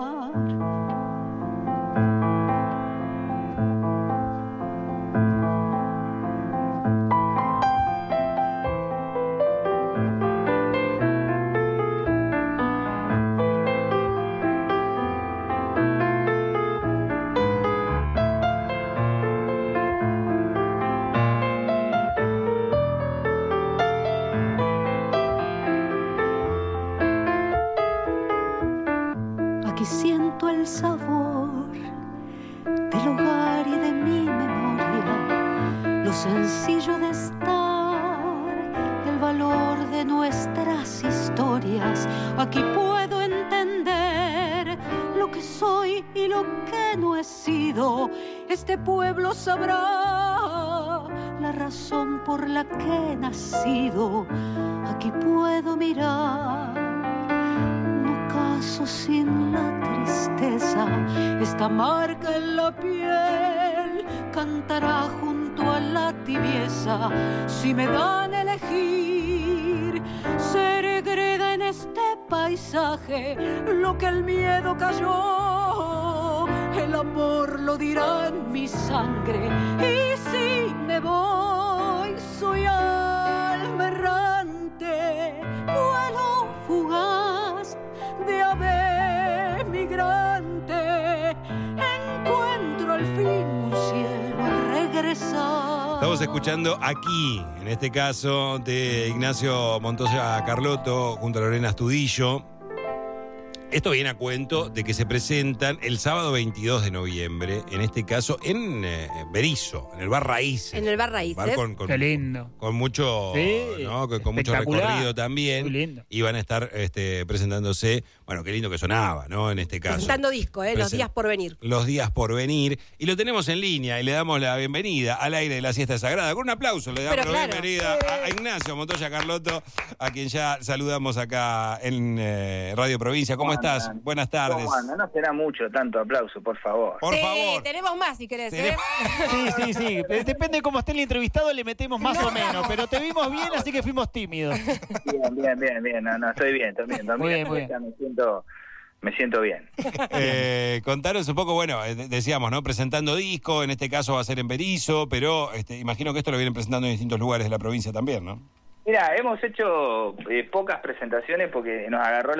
Siento el sabor del hogar y de mi memoria, lo sencillo de estar, el valor de nuestras historias. Aquí puedo entender lo que soy y lo que no he sido. Este pueblo sabrá la razón por la que he nacido. Aquí puedo mirar, sin la tristeza, esta marca en la piel cantará junto a la tibieza. Si me dan a elegir, seré greda en este paisaje. Lo que el miedo cayó, el amor lo dirá en mi sangre. Y si me voy, soy alma errante, vuelo fugaz de ave migrante. Encuentro al fin un cielo al regresar. Estamos escuchando aquí, en este caso, de Ignacio Montoya Carlotto junto a Lorena Astudillo. Esto viene a cuento de que se presentan el sábado 22 de noviembre, en este caso en Berisso, en el Bar Raíces. En el Bar Raíces. Qué lindo. Con mucho, sí, ¿no? con mucho recorrido también. Muy lindo. Y van a estar presentándose, bueno, qué lindo que sonaba, ¿no? En este caso. Presentando disco, los días por venir. Los días por venir. Y lo tenemos en línea y le damos la bienvenida al aire de la siesta sagrada. Con un aplauso le damos la bienvenida a Ignacio Montoya Carlotto, a quien ya saludamos acá en Radio Provincia. ¿Cómo estás? Buenas tardes. ¿Cómo andan? No será mucho tanto aplauso, por favor. Por favor. Tenemos más si querés. Sí. Depende de cómo esté el entrevistado, le metemos más o menos. Pero te vimos bien, así que fuimos tímidos. Bien. No, estoy bien. Muy bien. Me siento bien. Contanos un poco, bueno, decíamos, ¿no? Presentando disco, en este caso va a ser en Berisso, pero imagino que esto lo vienen presentando en distintos lugares de la provincia también, ¿no? Mira, hemos hecho pocas presentaciones porque nos agarró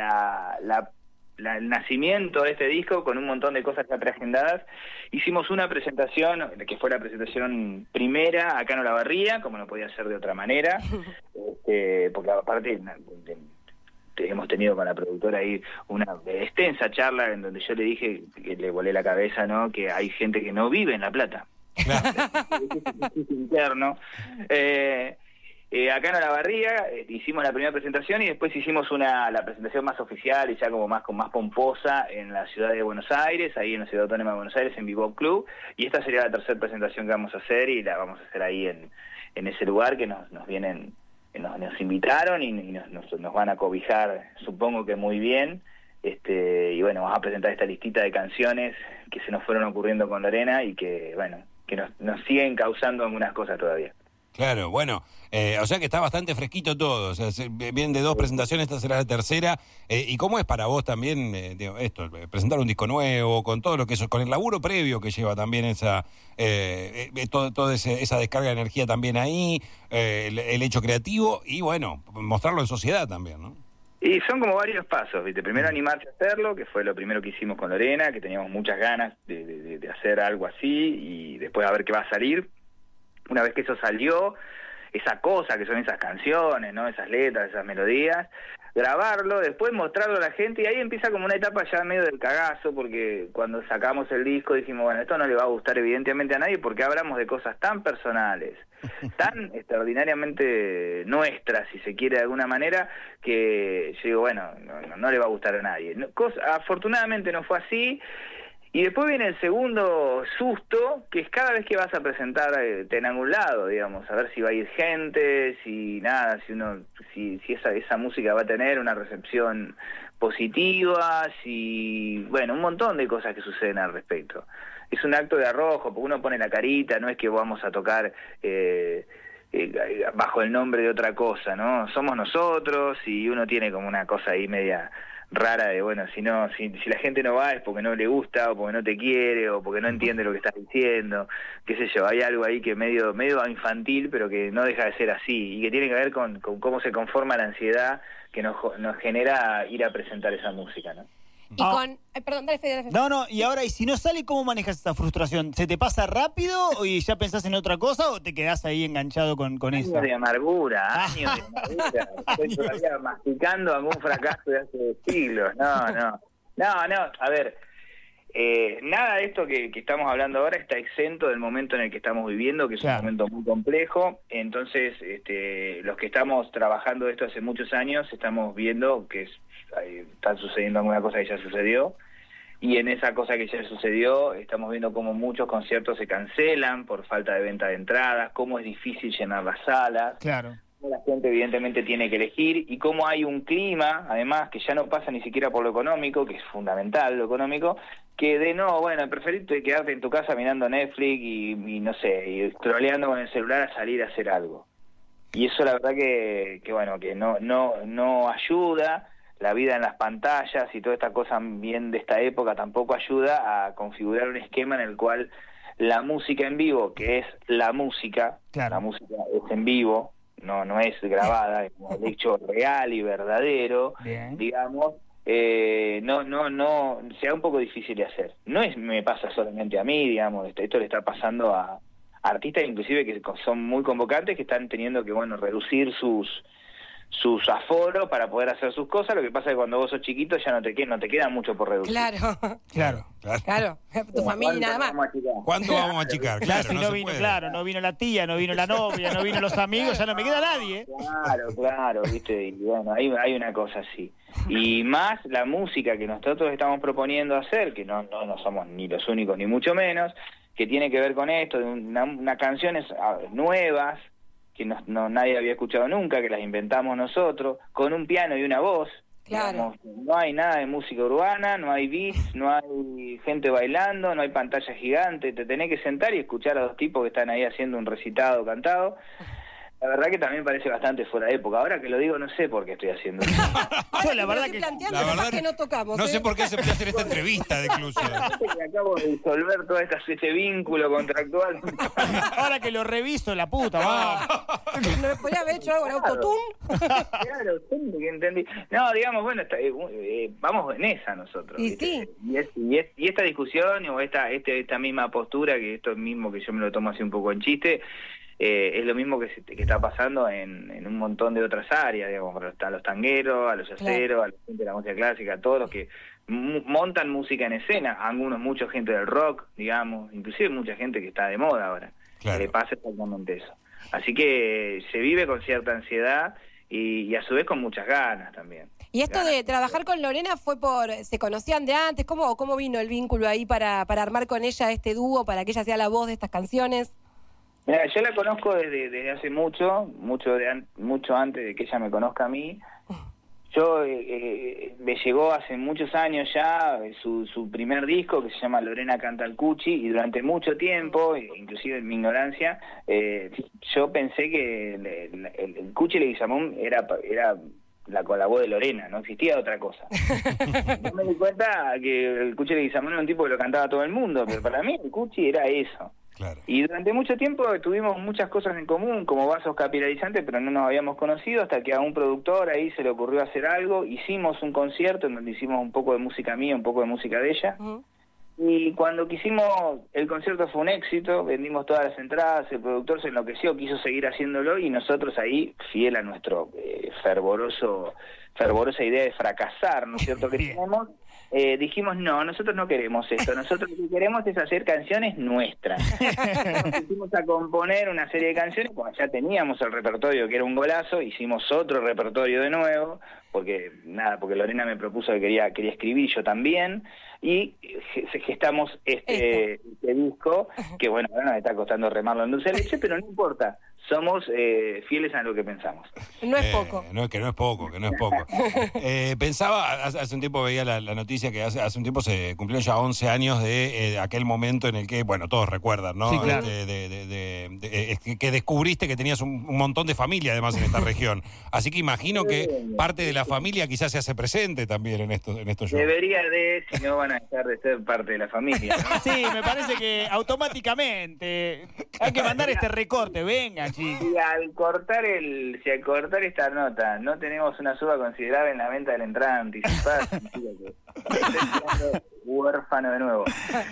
el nacimiento de este disco con un montón de cosas ya preagendadas. Hicimos una presentación, que fue la presentación primera acá en Olavarría, como no podía ser de otra manera, porque aparte hemos tenido con la productora ahí una extensa charla en donde yo le dije, que le volé la cabeza, ¿no? Que hay gente que no vive en La Plata. Claro. Es interno. Acá en Olavarría hicimos la primera presentación y después hicimos la presentación más oficial y ya como más pomposa en la ciudad de Buenos Aires, ahí en la ciudad autónoma de Buenos Aires, en Bebop Club, y esta sería la tercera presentación que vamos a hacer y la vamos a hacer ahí en ese lugar que nos invitaron y nos van a cobijar, supongo que muy bien. Y bueno, vamos a presentar esta listita de canciones que se nos fueron ocurriendo con Lorena y que, bueno, que nos siguen causando algunas cosas todavía. Claro, bueno, o sea que está bastante fresquito todo, o sea, vienen de 2 presentaciones, esta será la tercera, y ¿cómo es para vos también presentar un disco nuevo, con todo lo que eso, con el laburo previo que lleva también esa descarga de energía también ahí, el hecho creativo, y bueno, mostrarlo en sociedad también, ¿no? Y son como varios pasos, ¿viste? Primero animarse a hacerlo, que fue lo primero que hicimos con Lorena, que teníamos muchas ganas de hacer algo así, y después a ver qué va a salir. Una vez que eso salió, esa cosa que son esas canciones, ¿no? Esas letras, esas melodías, grabarlo, después mostrarlo a la gente, y ahí empieza como una etapa ya medio del cagazo, porque cuando sacamos el disco dijimos, bueno, esto no le va a gustar evidentemente a nadie, porque hablamos de cosas tan personales, tan extraordinariamente nuestras, si se quiere de alguna manera, que yo digo, bueno, no le va a gustar a nadie. Afortunadamente no fue así. Y después viene el segundo susto, que es cada vez que vas a presentar en algún lado, digamos, a ver si va a ir gente, si nada, si esa música va a tener una recepción positiva, si, bueno, un montón de cosas que suceden al respecto. Es un acto de arrojo, porque uno pone la carita, no es que vamos a tocar bajo el nombre de otra cosa, ¿no? Somos nosotros, y uno tiene como una cosa ahí media rara de, bueno, si la gente no va es porque no le gusta, o porque no te quiere, o porque no entiende lo que estás diciendo, qué sé yo, hay algo ahí que medio infantil, pero que no deja de ser así, y que tiene que ver con cómo se conforma la ansiedad que nos genera ir a presentar esa música, ¿no? Y perdón, dale, Fede. No, y ahora, y si no sale, ¿cómo manejas esa frustración? ¿Se te pasa rápido y ya pensás en otra cosa, o te quedás ahí enganchado con eso? Años de amargura. Estoy todavía masticando algún fracaso de hace siglos. No, a ver, nada de esto que estamos hablando ahora está exento del momento en el que estamos viviendo, que es un momento muy complejo. Entonces, los que estamos trabajando esto hace muchos años, estamos viendo que está sucediendo alguna cosa que ya sucedió, y en esa cosa que ya sucedió estamos viendo cómo muchos conciertos se cancelan por falta de venta de entradas, cómo es difícil llenar las salas, claro, cómo la gente evidentemente tiene que elegir, y cómo hay un clima, además, que ya no pasa ni siquiera por lo económico, que es fundamental lo económico, que preferirte quedarte en tu casa mirando Netflix y no sé, y scrolleando con el celular a salir a hacer algo. Y eso la verdad que no ayuda. La vida en las pantallas y toda esta cosa bien de esta época tampoco ayuda a configurar un esquema en el cual la música en vivo, que es la música, la música es en vivo, no es grabada, es un hecho real y verdadero, digamos, no sea un poco difícil de hacer. Me pasa solamente a mí, digamos, esto le está pasando a artistas inclusive que son muy convocantes, que están teniendo que, reducir sus aforos para poder hacer sus cosas. Lo que pasa es que cuando vos sos chiquito ya no te queda mucho por reducir. Claro, tu familia nada más. ¿Cuánto vamos a achicar? Claro, no vino la tía, no vino la novia, no vino los amigos, ya no me queda nadie. Claro, viste, y bueno, hay una cosa así. Y más la música que nosotros estamos proponiendo hacer, que no somos ni los únicos ni mucho menos, que tiene que ver con esto, de unas canciones nuevas, que nadie había escuchado nunca, que las inventamos nosotros, con un piano y una voz. Claro. Digamos, no hay nada de música urbana, no hay beats, no hay gente bailando, no hay pantalla gigante, te tenés que sentar y escuchar a dos tipos que están ahí haciendo un recitado cantado. La verdad que también parece bastante fuera de época. Ahora que lo digo, no sé por qué estoy haciendo eso. Yo la verdad que no tocamos. No sé por qué acepté hacer esta entrevista, incluso. Acabo de disolver todo este vínculo contractual. Ahora que lo reviso, la puta, va. ¿No me podría haber hecho algo en autotune? Claro, entendí. No, digamos, bueno, vamos en esa nosotros. Y sí. Y esta discusión, o esta misma postura, que esto mismo que yo me lo tomo así un poco en chiste, es lo mismo que está pasando en un montón de otras áreas, digamos, a los tangueros, a los yaceros, a la gente de la música clásica, a todos los que montan música en escena, mucha gente del rock, digamos, inclusive mucha gente que está de moda ahora, que le pasa exactamente eso. Así que se vive con cierta ansiedad y a su vez con muchas ganas también. ¿Y esto de trabajar con Lorena se conocían de antes? ¿Cómo vino el vínculo ahí para armar con ella este dúo, para que ella sea la voz de estas canciones? Mira, yo la conozco desde hace mucho antes de que ella me conozca a mí. Yo me llegó hace muchos años ya su primer disco, que se llama Lorena canta al Cuchi, y durante mucho tiempo, inclusive en mi ignorancia, yo pensé que el Cuchi Leguizamón era con la voz de Lorena, no existía otra cosa. Yo me di cuenta que el Cuchi Leguizamón era un tipo que lo cantaba todo el mundo, pero para mí el Cuchi era eso. Claro. Y durante mucho tiempo tuvimos muchas cosas en común, como vasos capilarizantes, pero no nos habíamos conocido hasta que a un productor ahí se le ocurrió hacer algo. Hicimos un concierto en donde hicimos un poco de música mía, un poco de música de ella. Y cuando quisimos, el concierto fue un éxito, vendimos todas las entradas, el productor se enloqueció, quiso seguir haciéndolo y nosotros ahí, fiel a nuestro fervorosa idea de fracasar, ¿no es cierto?, que tenemos, dijimos, no, nosotros no queremos esto, nosotros lo que queremos es hacer canciones nuestras. Nos pusimos a componer una serie de canciones, cuando ya teníamos el repertorio que era un golazo, hicimos otro repertorio de nuevo, porque Lorena me propuso que quería escribir, yo también, y gestamos este disco, que bueno, ahora nos está costando remarlo en dulce de leche, pero no importa, somos fieles a lo que pensamos. No es poco. Que no es poco. Pensaba, hace un tiempo veía la noticia que hace un tiempo se cumplieron ya 11 años de aquel momento en el que, bueno, todos recuerdan, ¿no? Sí, claro. Que descubriste que tenías un montón de familia además en esta región. Así que imagino que parte de la familia quizás se hace presente también en estos shows. Debería si no van a dejar de ser parte de la familia, ¿no? Sí, me parece que automáticamente hay que mandar este recorte, venga, chicos. Si al cortar esta nota no tenemos una suba considerable en la venta de la entrada anticipada, significa que estoy huérfano de nuevo.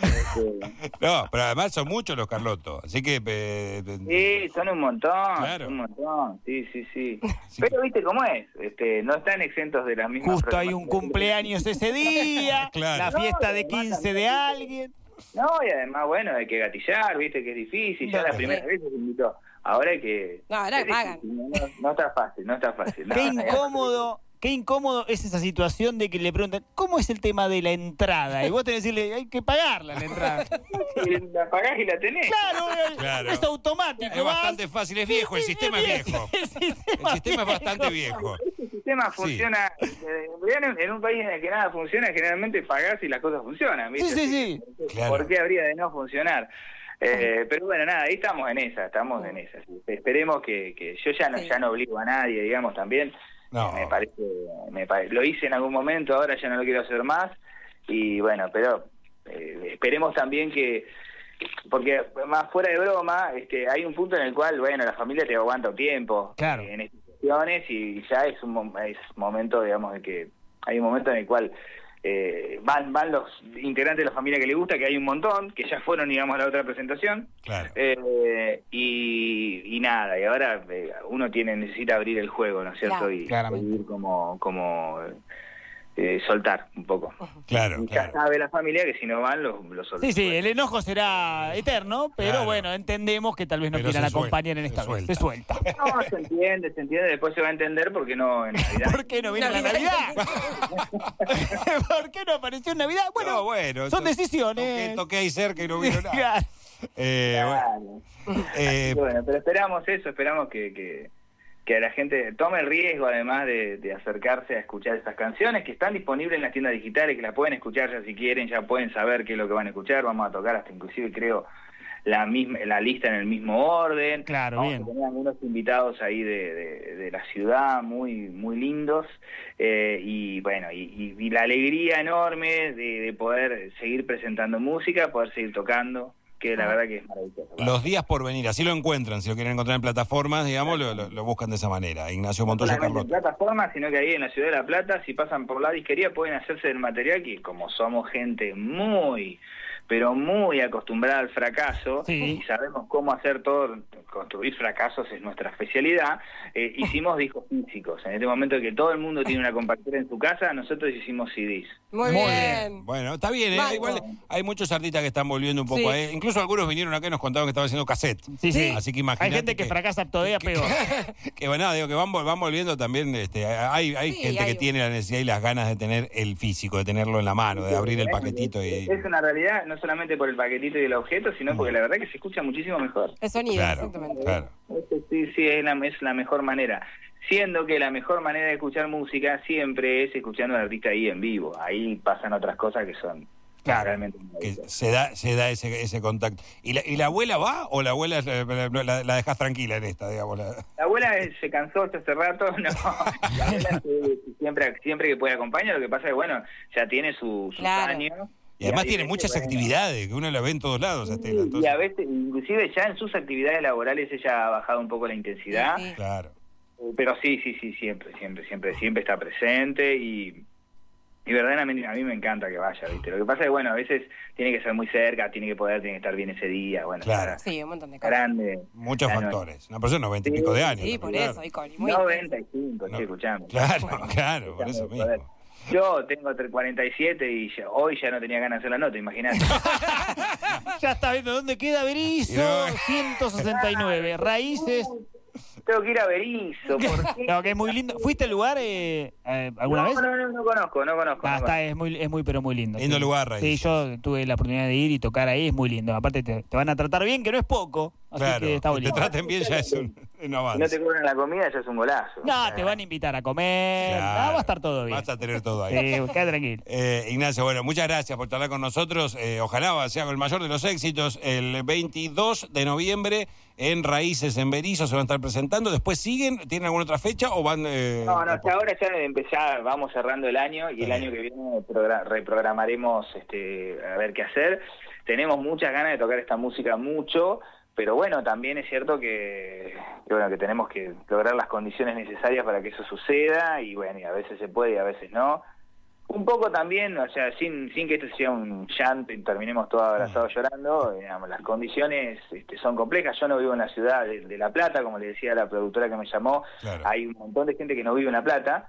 No, pero además son muchos los Carlotto, así que... Sí, son un montón, claro. Un montón, sí. Pero viste cómo es, no están exentos de las mismas... Justo hay un cumpleaños ese día, claro. La fiesta de 15 de alguien. No, y además, bueno, hay que gatillar, viste que es difícil, ya la primera vez se invitó. Ahora hay que... No, ahora pagan. No está fácil. Qué incómodo es esa situación de que le preguntan, ¿cómo es el tema de la entrada? Y vos tenés que decirle, hay que pagarla la entrada. La pagás y la tenés. Claro. Es automático. Es bastante fácil, es viejo, el sistema es viejo. El sistema es bastante viejo. Este sistema funciona, en un país en el que nada funciona, generalmente pagás y las cosas funcionan, ¿viste? Sí. Claro. ¿Por qué habría de no funcionar? Pero bueno, nada, ahí estamos en esa. Sí. Esperemos que yo ya no obligo a nadie, digamos, también. No. Me parece, lo hice en algún momento, ahora ya no lo quiero hacer más. Y bueno, pero esperemos también porque más fuera de broma, hay un punto en el cual, bueno, la familia te aguanta un tiempo. Claro. En estas situaciones y ya es momento, digamos, de que hay un momento en el cual van los integrantes de la familia que le gusta, que hay un montón, que ya fueron, digamos, a la otra presentación. Claro. Y nada, y ahora uno necesita abrir el juego, ¿no es cierto? Claro. Y Claramente. ir como soltar un poco. Claro. Ya sabe la familia que si no van, los soltan. Sí, el enojo será eterno, pero Claro. bueno, entendemos que tal vez no Pero quieran se suelta, acompañar en esta se vez. suelta. Se suelta. No, se entiende, después se va a entender por qué no en Navidad. ¿Por qué no vino la Navidad? ¿Por qué no apareció en Navidad? Bueno, son decisiones. Toqué ahí cerca y no vino nada. Claro. Bueno, pero esperamos que la gente tome el riesgo, además de acercarse a escuchar estas canciones que están disponibles en las tiendas digitales, que la pueden escuchar ya si quieren, ya pueden saber qué es lo que van a escuchar. Vamos a tocar hasta inclusive, creo, la lista en el mismo orden. Claro, Vamos bien. a tener algunos invitados ahí de la ciudad muy lindos, y bueno, y la alegría enorme de poder seguir presentando música, poder seguir tocando, que la verdad que es maravilloso. Los días por venir, así lo encuentran, si lo quieren encontrar en plataformas, digamos, lo buscan de esa manera. Ignacio Montoya No solamente Carlotto. en plataformas, sino que ahí en la ciudad de La Plata, si pasan por la disquería, pueden hacerse del material que, como somos gente muy acostumbrada al fracaso, Sí. y sabemos cómo hacer todo, construir fracasos es nuestra especialidad, hicimos discos físicos. En este momento que todo el mundo tiene una compactera en su casa, nosotros hicimos CDs. Muy bien. Bueno, está bien, Vamos. igual hay muchos artistas que están volviendo un poco, Sí. Incluso algunos vinieron acá y nos contaron que estaban haciendo cassette. Sí. Así que imagínate. Hay gente que fracasa todavía peor. Que bueno, digo que van volviendo también, hay Sí, gente hay que tiene la necesidad y las ganas de tener el físico, de tenerlo en la mano, de abrir el paquetito y... Es una realidad, no solamente por el paquetito y el objeto, sino porque la verdad que se escucha muchísimo mejor. El sonido, Claro, exactamente. claro. Sí, es la mejor manera. Siendo que la mejor manera de escuchar música siempre es escuchando al artista ahí en vivo. Ahí pasan otras cosas que son realmente Que maravillosas. se da ese contacto. ¿Y la abuela va o la abuela la dejas tranquila en esta, digamos? La abuela se cansó hace rato, no. La abuela siempre que puede acompañar, lo que pasa es que, bueno, ya tiene sus Claro. años. Y además tiene muchas actividades, que uno la ve en todos lados, Estela. Entonces... Y a veces, inclusive ya en sus actividades laborales ella ha bajado un poco la intensidad. Sí. Claro. Pero sí, siempre está presente y verdaderamente a mí me encanta que vaya, ¿viste? Lo que pasa es que, bueno, a veces tiene que ser muy cerca, tiene que estar bien ese día, bueno. Claro. Sí, un montón de cosas. Grande. Muchos factores. Una persona de 90 y pico de años. Sí, por eso, Iconi. 95, sí, escuchame. Claro, por eso mismo. Yo tengo 47 y hoy ya no tenía ganas de hacer la nota, imagínate. Ya está viendo dónde queda Berizo, 169, Raíces. Tengo que ir a Berizo, ¿por qué? No, que es muy lindo. ¿Fuiste al lugar alguna vez? No conozco. Es muy, pero muy lindo. Lindo lugar, Raíces. Sí, yo tuve la oportunidad de ir y tocar ahí, es muy lindo. Aparte te van a tratar bien, que no es poco. Así que está bonito. Te traten bien ya es un avance. Si no te cobran la comida ya es un golazo. No, te van a invitar a comer. Claro. Va a estar todo bien. Vas a tener todo ahí. Queda tranquilo. Ignacio, bueno, muchas gracias por estar con nosotros. Ojalá sea el mayor de los éxitos. El 22 de noviembre en Raíces, en Berizo, se van a estar presentando. ¿Después siguen? ¿Tienen alguna otra fecha o van...? No, hasta ahora ya vamos cerrando el año y el año que viene reprogramaremos a ver qué hacer. Tenemos muchas ganas de tocar esta música mucho, pero bueno, también es cierto que tenemos que lograr las condiciones necesarias para que eso suceda y bueno, y a veces se puede y a veces no. Un poco también, o sea, sin que esto sea un llanto y terminemos todos abrazados llorando, digamos, las condiciones son complejas. Yo no vivo en la ciudad de La Plata, como le decía a la productora que me llamó, claro. Hay un montón de gente que no vive en La Plata,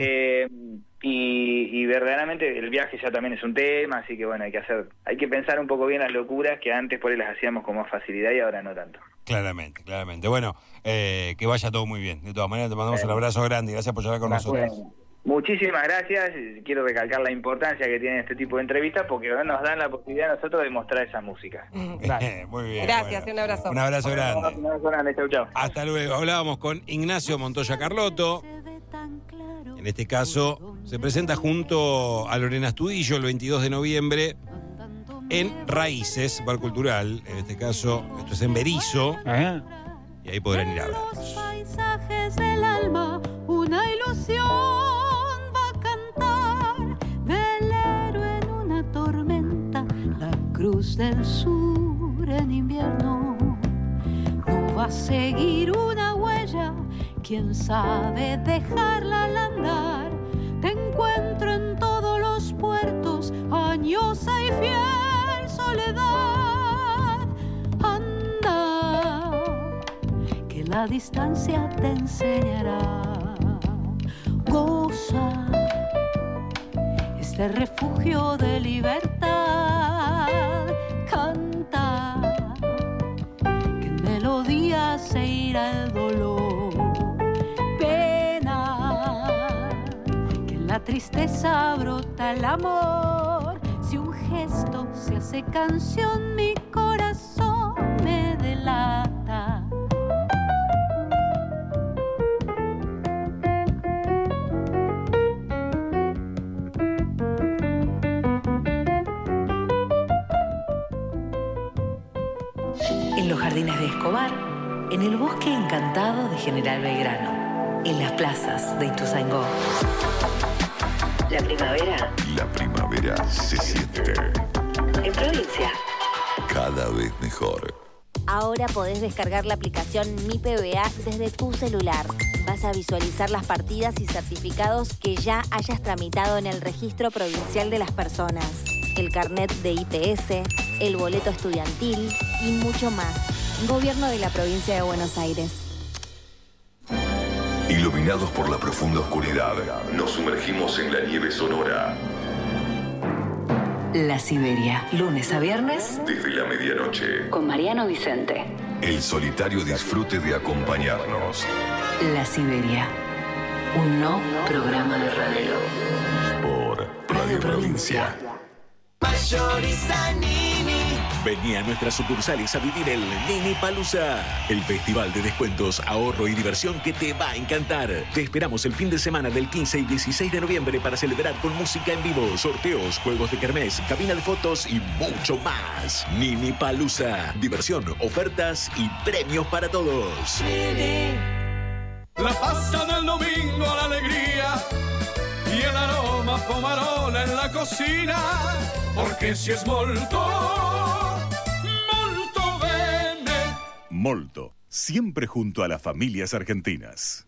y verdaderamente el viaje ya también es un tema, así que bueno, hay que pensar un poco bien las locuras que antes por ahí las hacíamos con más facilidad y ahora no tanto. Claramente. Bueno, que vaya todo muy bien. De todas maneras, te mandamos un abrazo grande y gracias por hablar con nosotros. Bueno. Muchísimas gracias, quiero recalcar la importancia que tiene este tipo de entrevistas porque nos dan la posibilidad a nosotros de mostrar esa música. Muy bien. Gracias, un abrazo. Un abrazo grande. Un abrazo grande, chau. Hasta luego. Hablábamos con Ignacio Montoya Carlotto. En este caso, se presenta junto a Lorena Astudillo el 22 de noviembre en Raíces, Bar Cultural. En este caso, esto es en Berizo. Y ahí podrán ir a verlos. Los paisajes del alma, una ilusión va a cantar. Velero en una tormenta, la cruz del sur en invierno. No va a seguir una huella, quién sabe dejarla al andar. Te encuentro en todos los puertos, añosa y fiel soledad. Anda, que la distancia te enseñará. Goza este refugio de libertad. Canta, que en melodía se irá el dolor. Pena, que en la tristeza brota el amor. Si un gesto se hace canción, mi corazón me delata. En los jardines de Escobar, en el bosque encantado de General Belgrano, en las plazas de Ituzaingó. La primavera se siente. En provincia. Cada vez mejor. Ahora podés descargar la aplicación Mi PBA desde tu celular. Vas a visualizar las partidas y certificados que ya hayas tramitado en el Registro Provincial de las Personas, el carnet de IPS, el boleto estudiantil y mucho más. Gobierno de la Provincia de Buenos Aires. Iluminados por la profunda oscuridad, nos sumergimos en la nieve sonora. La Siberia, lunes a viernes, Desde la medianoche, con Mariano Vicente. el solitario disfrute de acompañarnos. La Siberia, un no programa de radio. Por Radio Provincia. Mayoriza Nini. Vení a nuestras sucursales a vivir el Nini Palooza, el festival de descuentos, ahorro y diversión que te va a encantar. Te esperamos el fin de semana del 15 y 16 de noviembre para celebrar con música en vivo, sorteos, juegos de kermés, cabina de fotos y mucho más. Nini Palooza, diversión, ofertas y premios para todos. La pasta del domingo, la alegría y el aroma una pomarola en la cocina, porque si es molto, molto bene. Molto, siempre junto a las familias argentinas.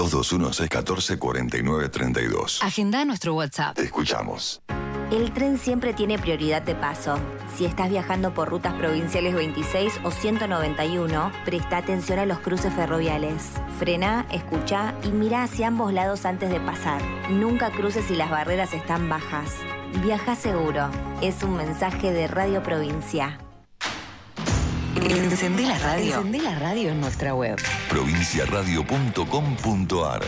221-614-4932. Agenda nuestro WhatsApp. Te escuchamos. El tren siempre tiene prioridad de paso. Si estás viajando por rutas provinciales 26 o 191, presta atención a los cruces ferroviales. Frena, escucha y mira hacia ambos lados antes de pasar. Nunca cruces si las barreras están bajas. Viaja seguro. Es un mensaje de Radio Provincia. Encendé la radio. Encendé la radio en nuestra web. Provinciaradio.com.ar.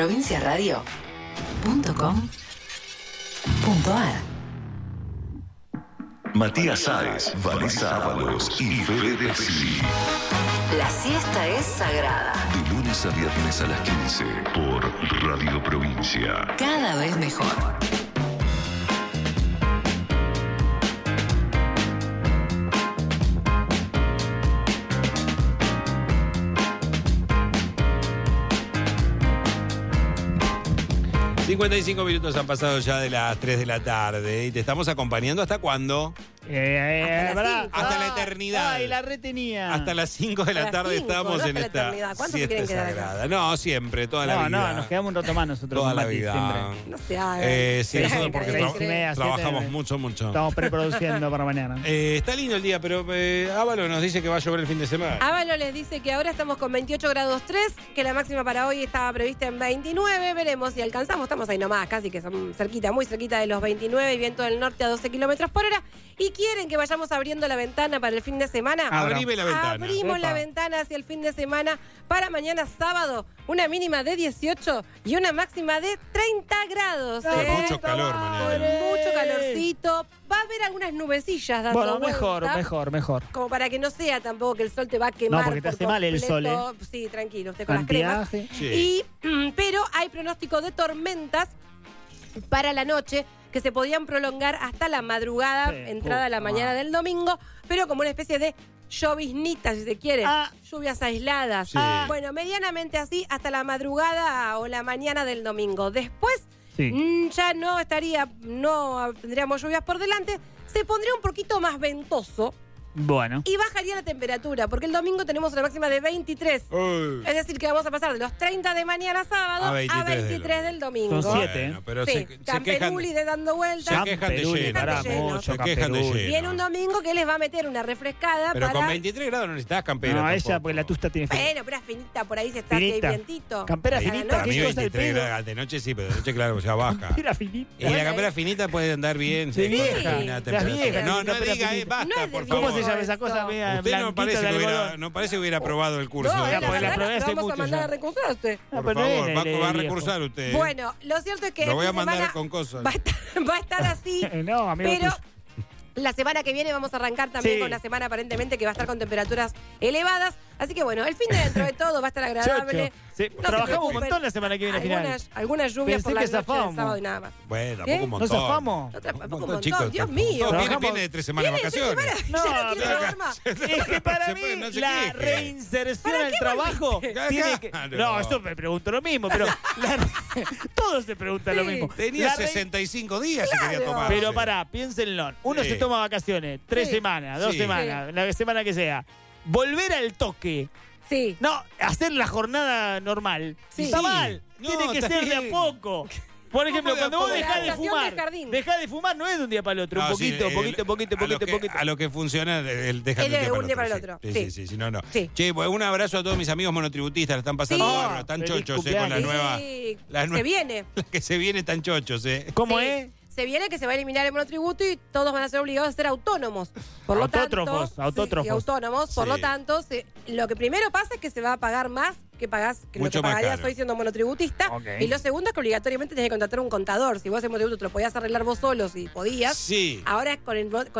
Provinciaradio.com.ar. Matías Sáez, Vanessa Ábalos y Fede Pesci. La siesta es sagrada. De lunes a viernes a las 15 por Radio Provincia. Cada vez mejor. ...55 han pasado ya de las 3 de la tarde... ...y te estamos acompañando ¿hasta cuándo? Hasta la eternidad. Ay, la retenía. Hasta las 5 de la tarde estamos en esta siesta sagrada. No, siempre, toda la vida. No, nos quedamos un rato más nosotros. Toda la vida. No se haga. Sí, nosotros porque trabajamos mucho. Estamos preproduciendo para mañana. Está lindo el día, pero Ávalo nos dice que va a llover el fin de semana. Ávalo les dice que ahora estamos con 28 grados 3, que la máxima para hoy estaba prevista en 29. Veremos si alcanzamos. Estamos ahí nomás, casi que son cerquita, muy cerquita de los 29 y viento del norte a 12 kilómetros por hora. ¿Y quieren que vayamos abriendo la ventana para el fin de semana? Abrime la ventana. Abrimos la ventana hacia el fin de semana para mañana sábado. Una mínima de 18 y una máxima de 30 grados. Mucho calor mañana. Mucho calorcito. Va a haber algunas nubecillas dando Bueno, vuelta, mejor. Como para que no sea tampoco que el sol te va a quemar. No, porque te hace mal el sol, Sí, tranquilo, usted con las cremas. Sí. Pero hay pronóstico de tormentas para la noche que se podían prolongar hasta la madrugada, entrada a la mañana del domingo, pero como una especie de lloviznitas, si se quiere, lluvias aisladas. Sí. Bueno, medianamente así hasta la madrugada o la mañana del domingo. Después ya no tendríamos lluvias por delante, se pondría un poquito más ventoso. Bueno. Y bajaría la temperatura, porque el domingo tenemos una máxima de 23. Es decir, que vamos a pasar de los 30 de mañana sábado a 23 del domingo. Son 7. Bueno, pero sí, Campeluli de dando vueltas. Se quejan de lleno. Se quejan de lleno. Viene un domingo que les va a meter una refrescada. Pero con 23 grados no necesitas campera. No, ella, porque la tusta tiene frío. Bueno, pero es finita, por ahí se está aquí vientito. Campera finita. Para mí 23 grados de noche sí, pero de noche claro, ya baja. Campera finita. Y la campera finita puede andar bien. Sí, vieja. No diga, basta, por favor. ¿Cómo se llama esa cosa? Usted no parece que hubiera aprobado el curso. No, porque la probé hace vamos mucho a mandar ya. a recursar a usted. Por favor, va a recursar usted. Bueno, lo cierto es que lo voy a mandar con cosas. Va a estar así. No, amigo, pero la semana que viene vamos a arrancar también con la semana aparentemente que va a estar con temperaturas elevadas. Así que bueno, el fin de dentro de todo va a estar agradable. Sí, no trabajamos un montón la semana que viene final. Algunas lluvias por la noche del sábado y nada más. Bueno, tampoco un montón. ¿No zafamos? Tampoco un montón, chicos. Dios mío. Viene de 3 semanas de vacaciones. No, es que para mí la reinserción al trabajo tiene que... No, esto me pregunto lo mismo, pero todos se preguntan lo mismo. Tenía 65 días y quería tomar. Pero pará, piénsenlo. Uno se toma vacaciones, 3 semanas, 2 semanas, la semana que sea. Volver al toque. Sí. No, hacer la jornada normal. Está mal. Tiene que ser de a poco. Por ejemplo, cuando vos dejás de fumar no es de un día para el otro. Un poquito. A lo que funciona, el dejar de un día para el otro. Sí, si no. Che, un abrazo a todos mis amigos monotributistas. La están pasando bárbaro. Están chochos, con la nueva. Se viene. La que se viene tan chochos, ¿Cómo es? Se viene que se va a eliminar el monotributo y todos van a ser obligados a ser autónomos. Por lo tanto, autónomos. Por lo tanto, lo que primero pasa es que se va a pagar más que lo que pagarías hoy siendo monotributista. Y lo segundo es que obligatoriamente tenés que contratar un contador. Si vos ese monotributo te lo podías arreglar vos solo si podías. Sí. Ahora con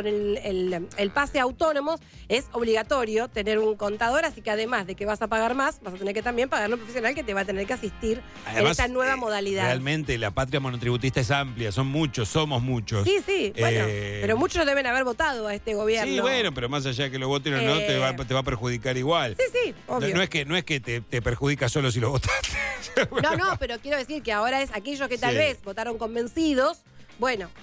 el pase autónomos es obligatorio tener un contador, así que además de que vas a pagar más, vas a tener que también pagarle a un profesional que te va a tener que asistir en esta nueva modalidad. Realmente la patria monotributista es amplia, somos muchos. Sí, bueno, pero muchos deben haber votado a este gobierno. Sí, bueno, pero más allá de que lo voten o no, te va a perjudicar igual. Sí, obvio. No es que te perjudica solo si lo votaste. No, pero quiero decir que ahora es aquellos que tal vez votaron convencidos Bueno,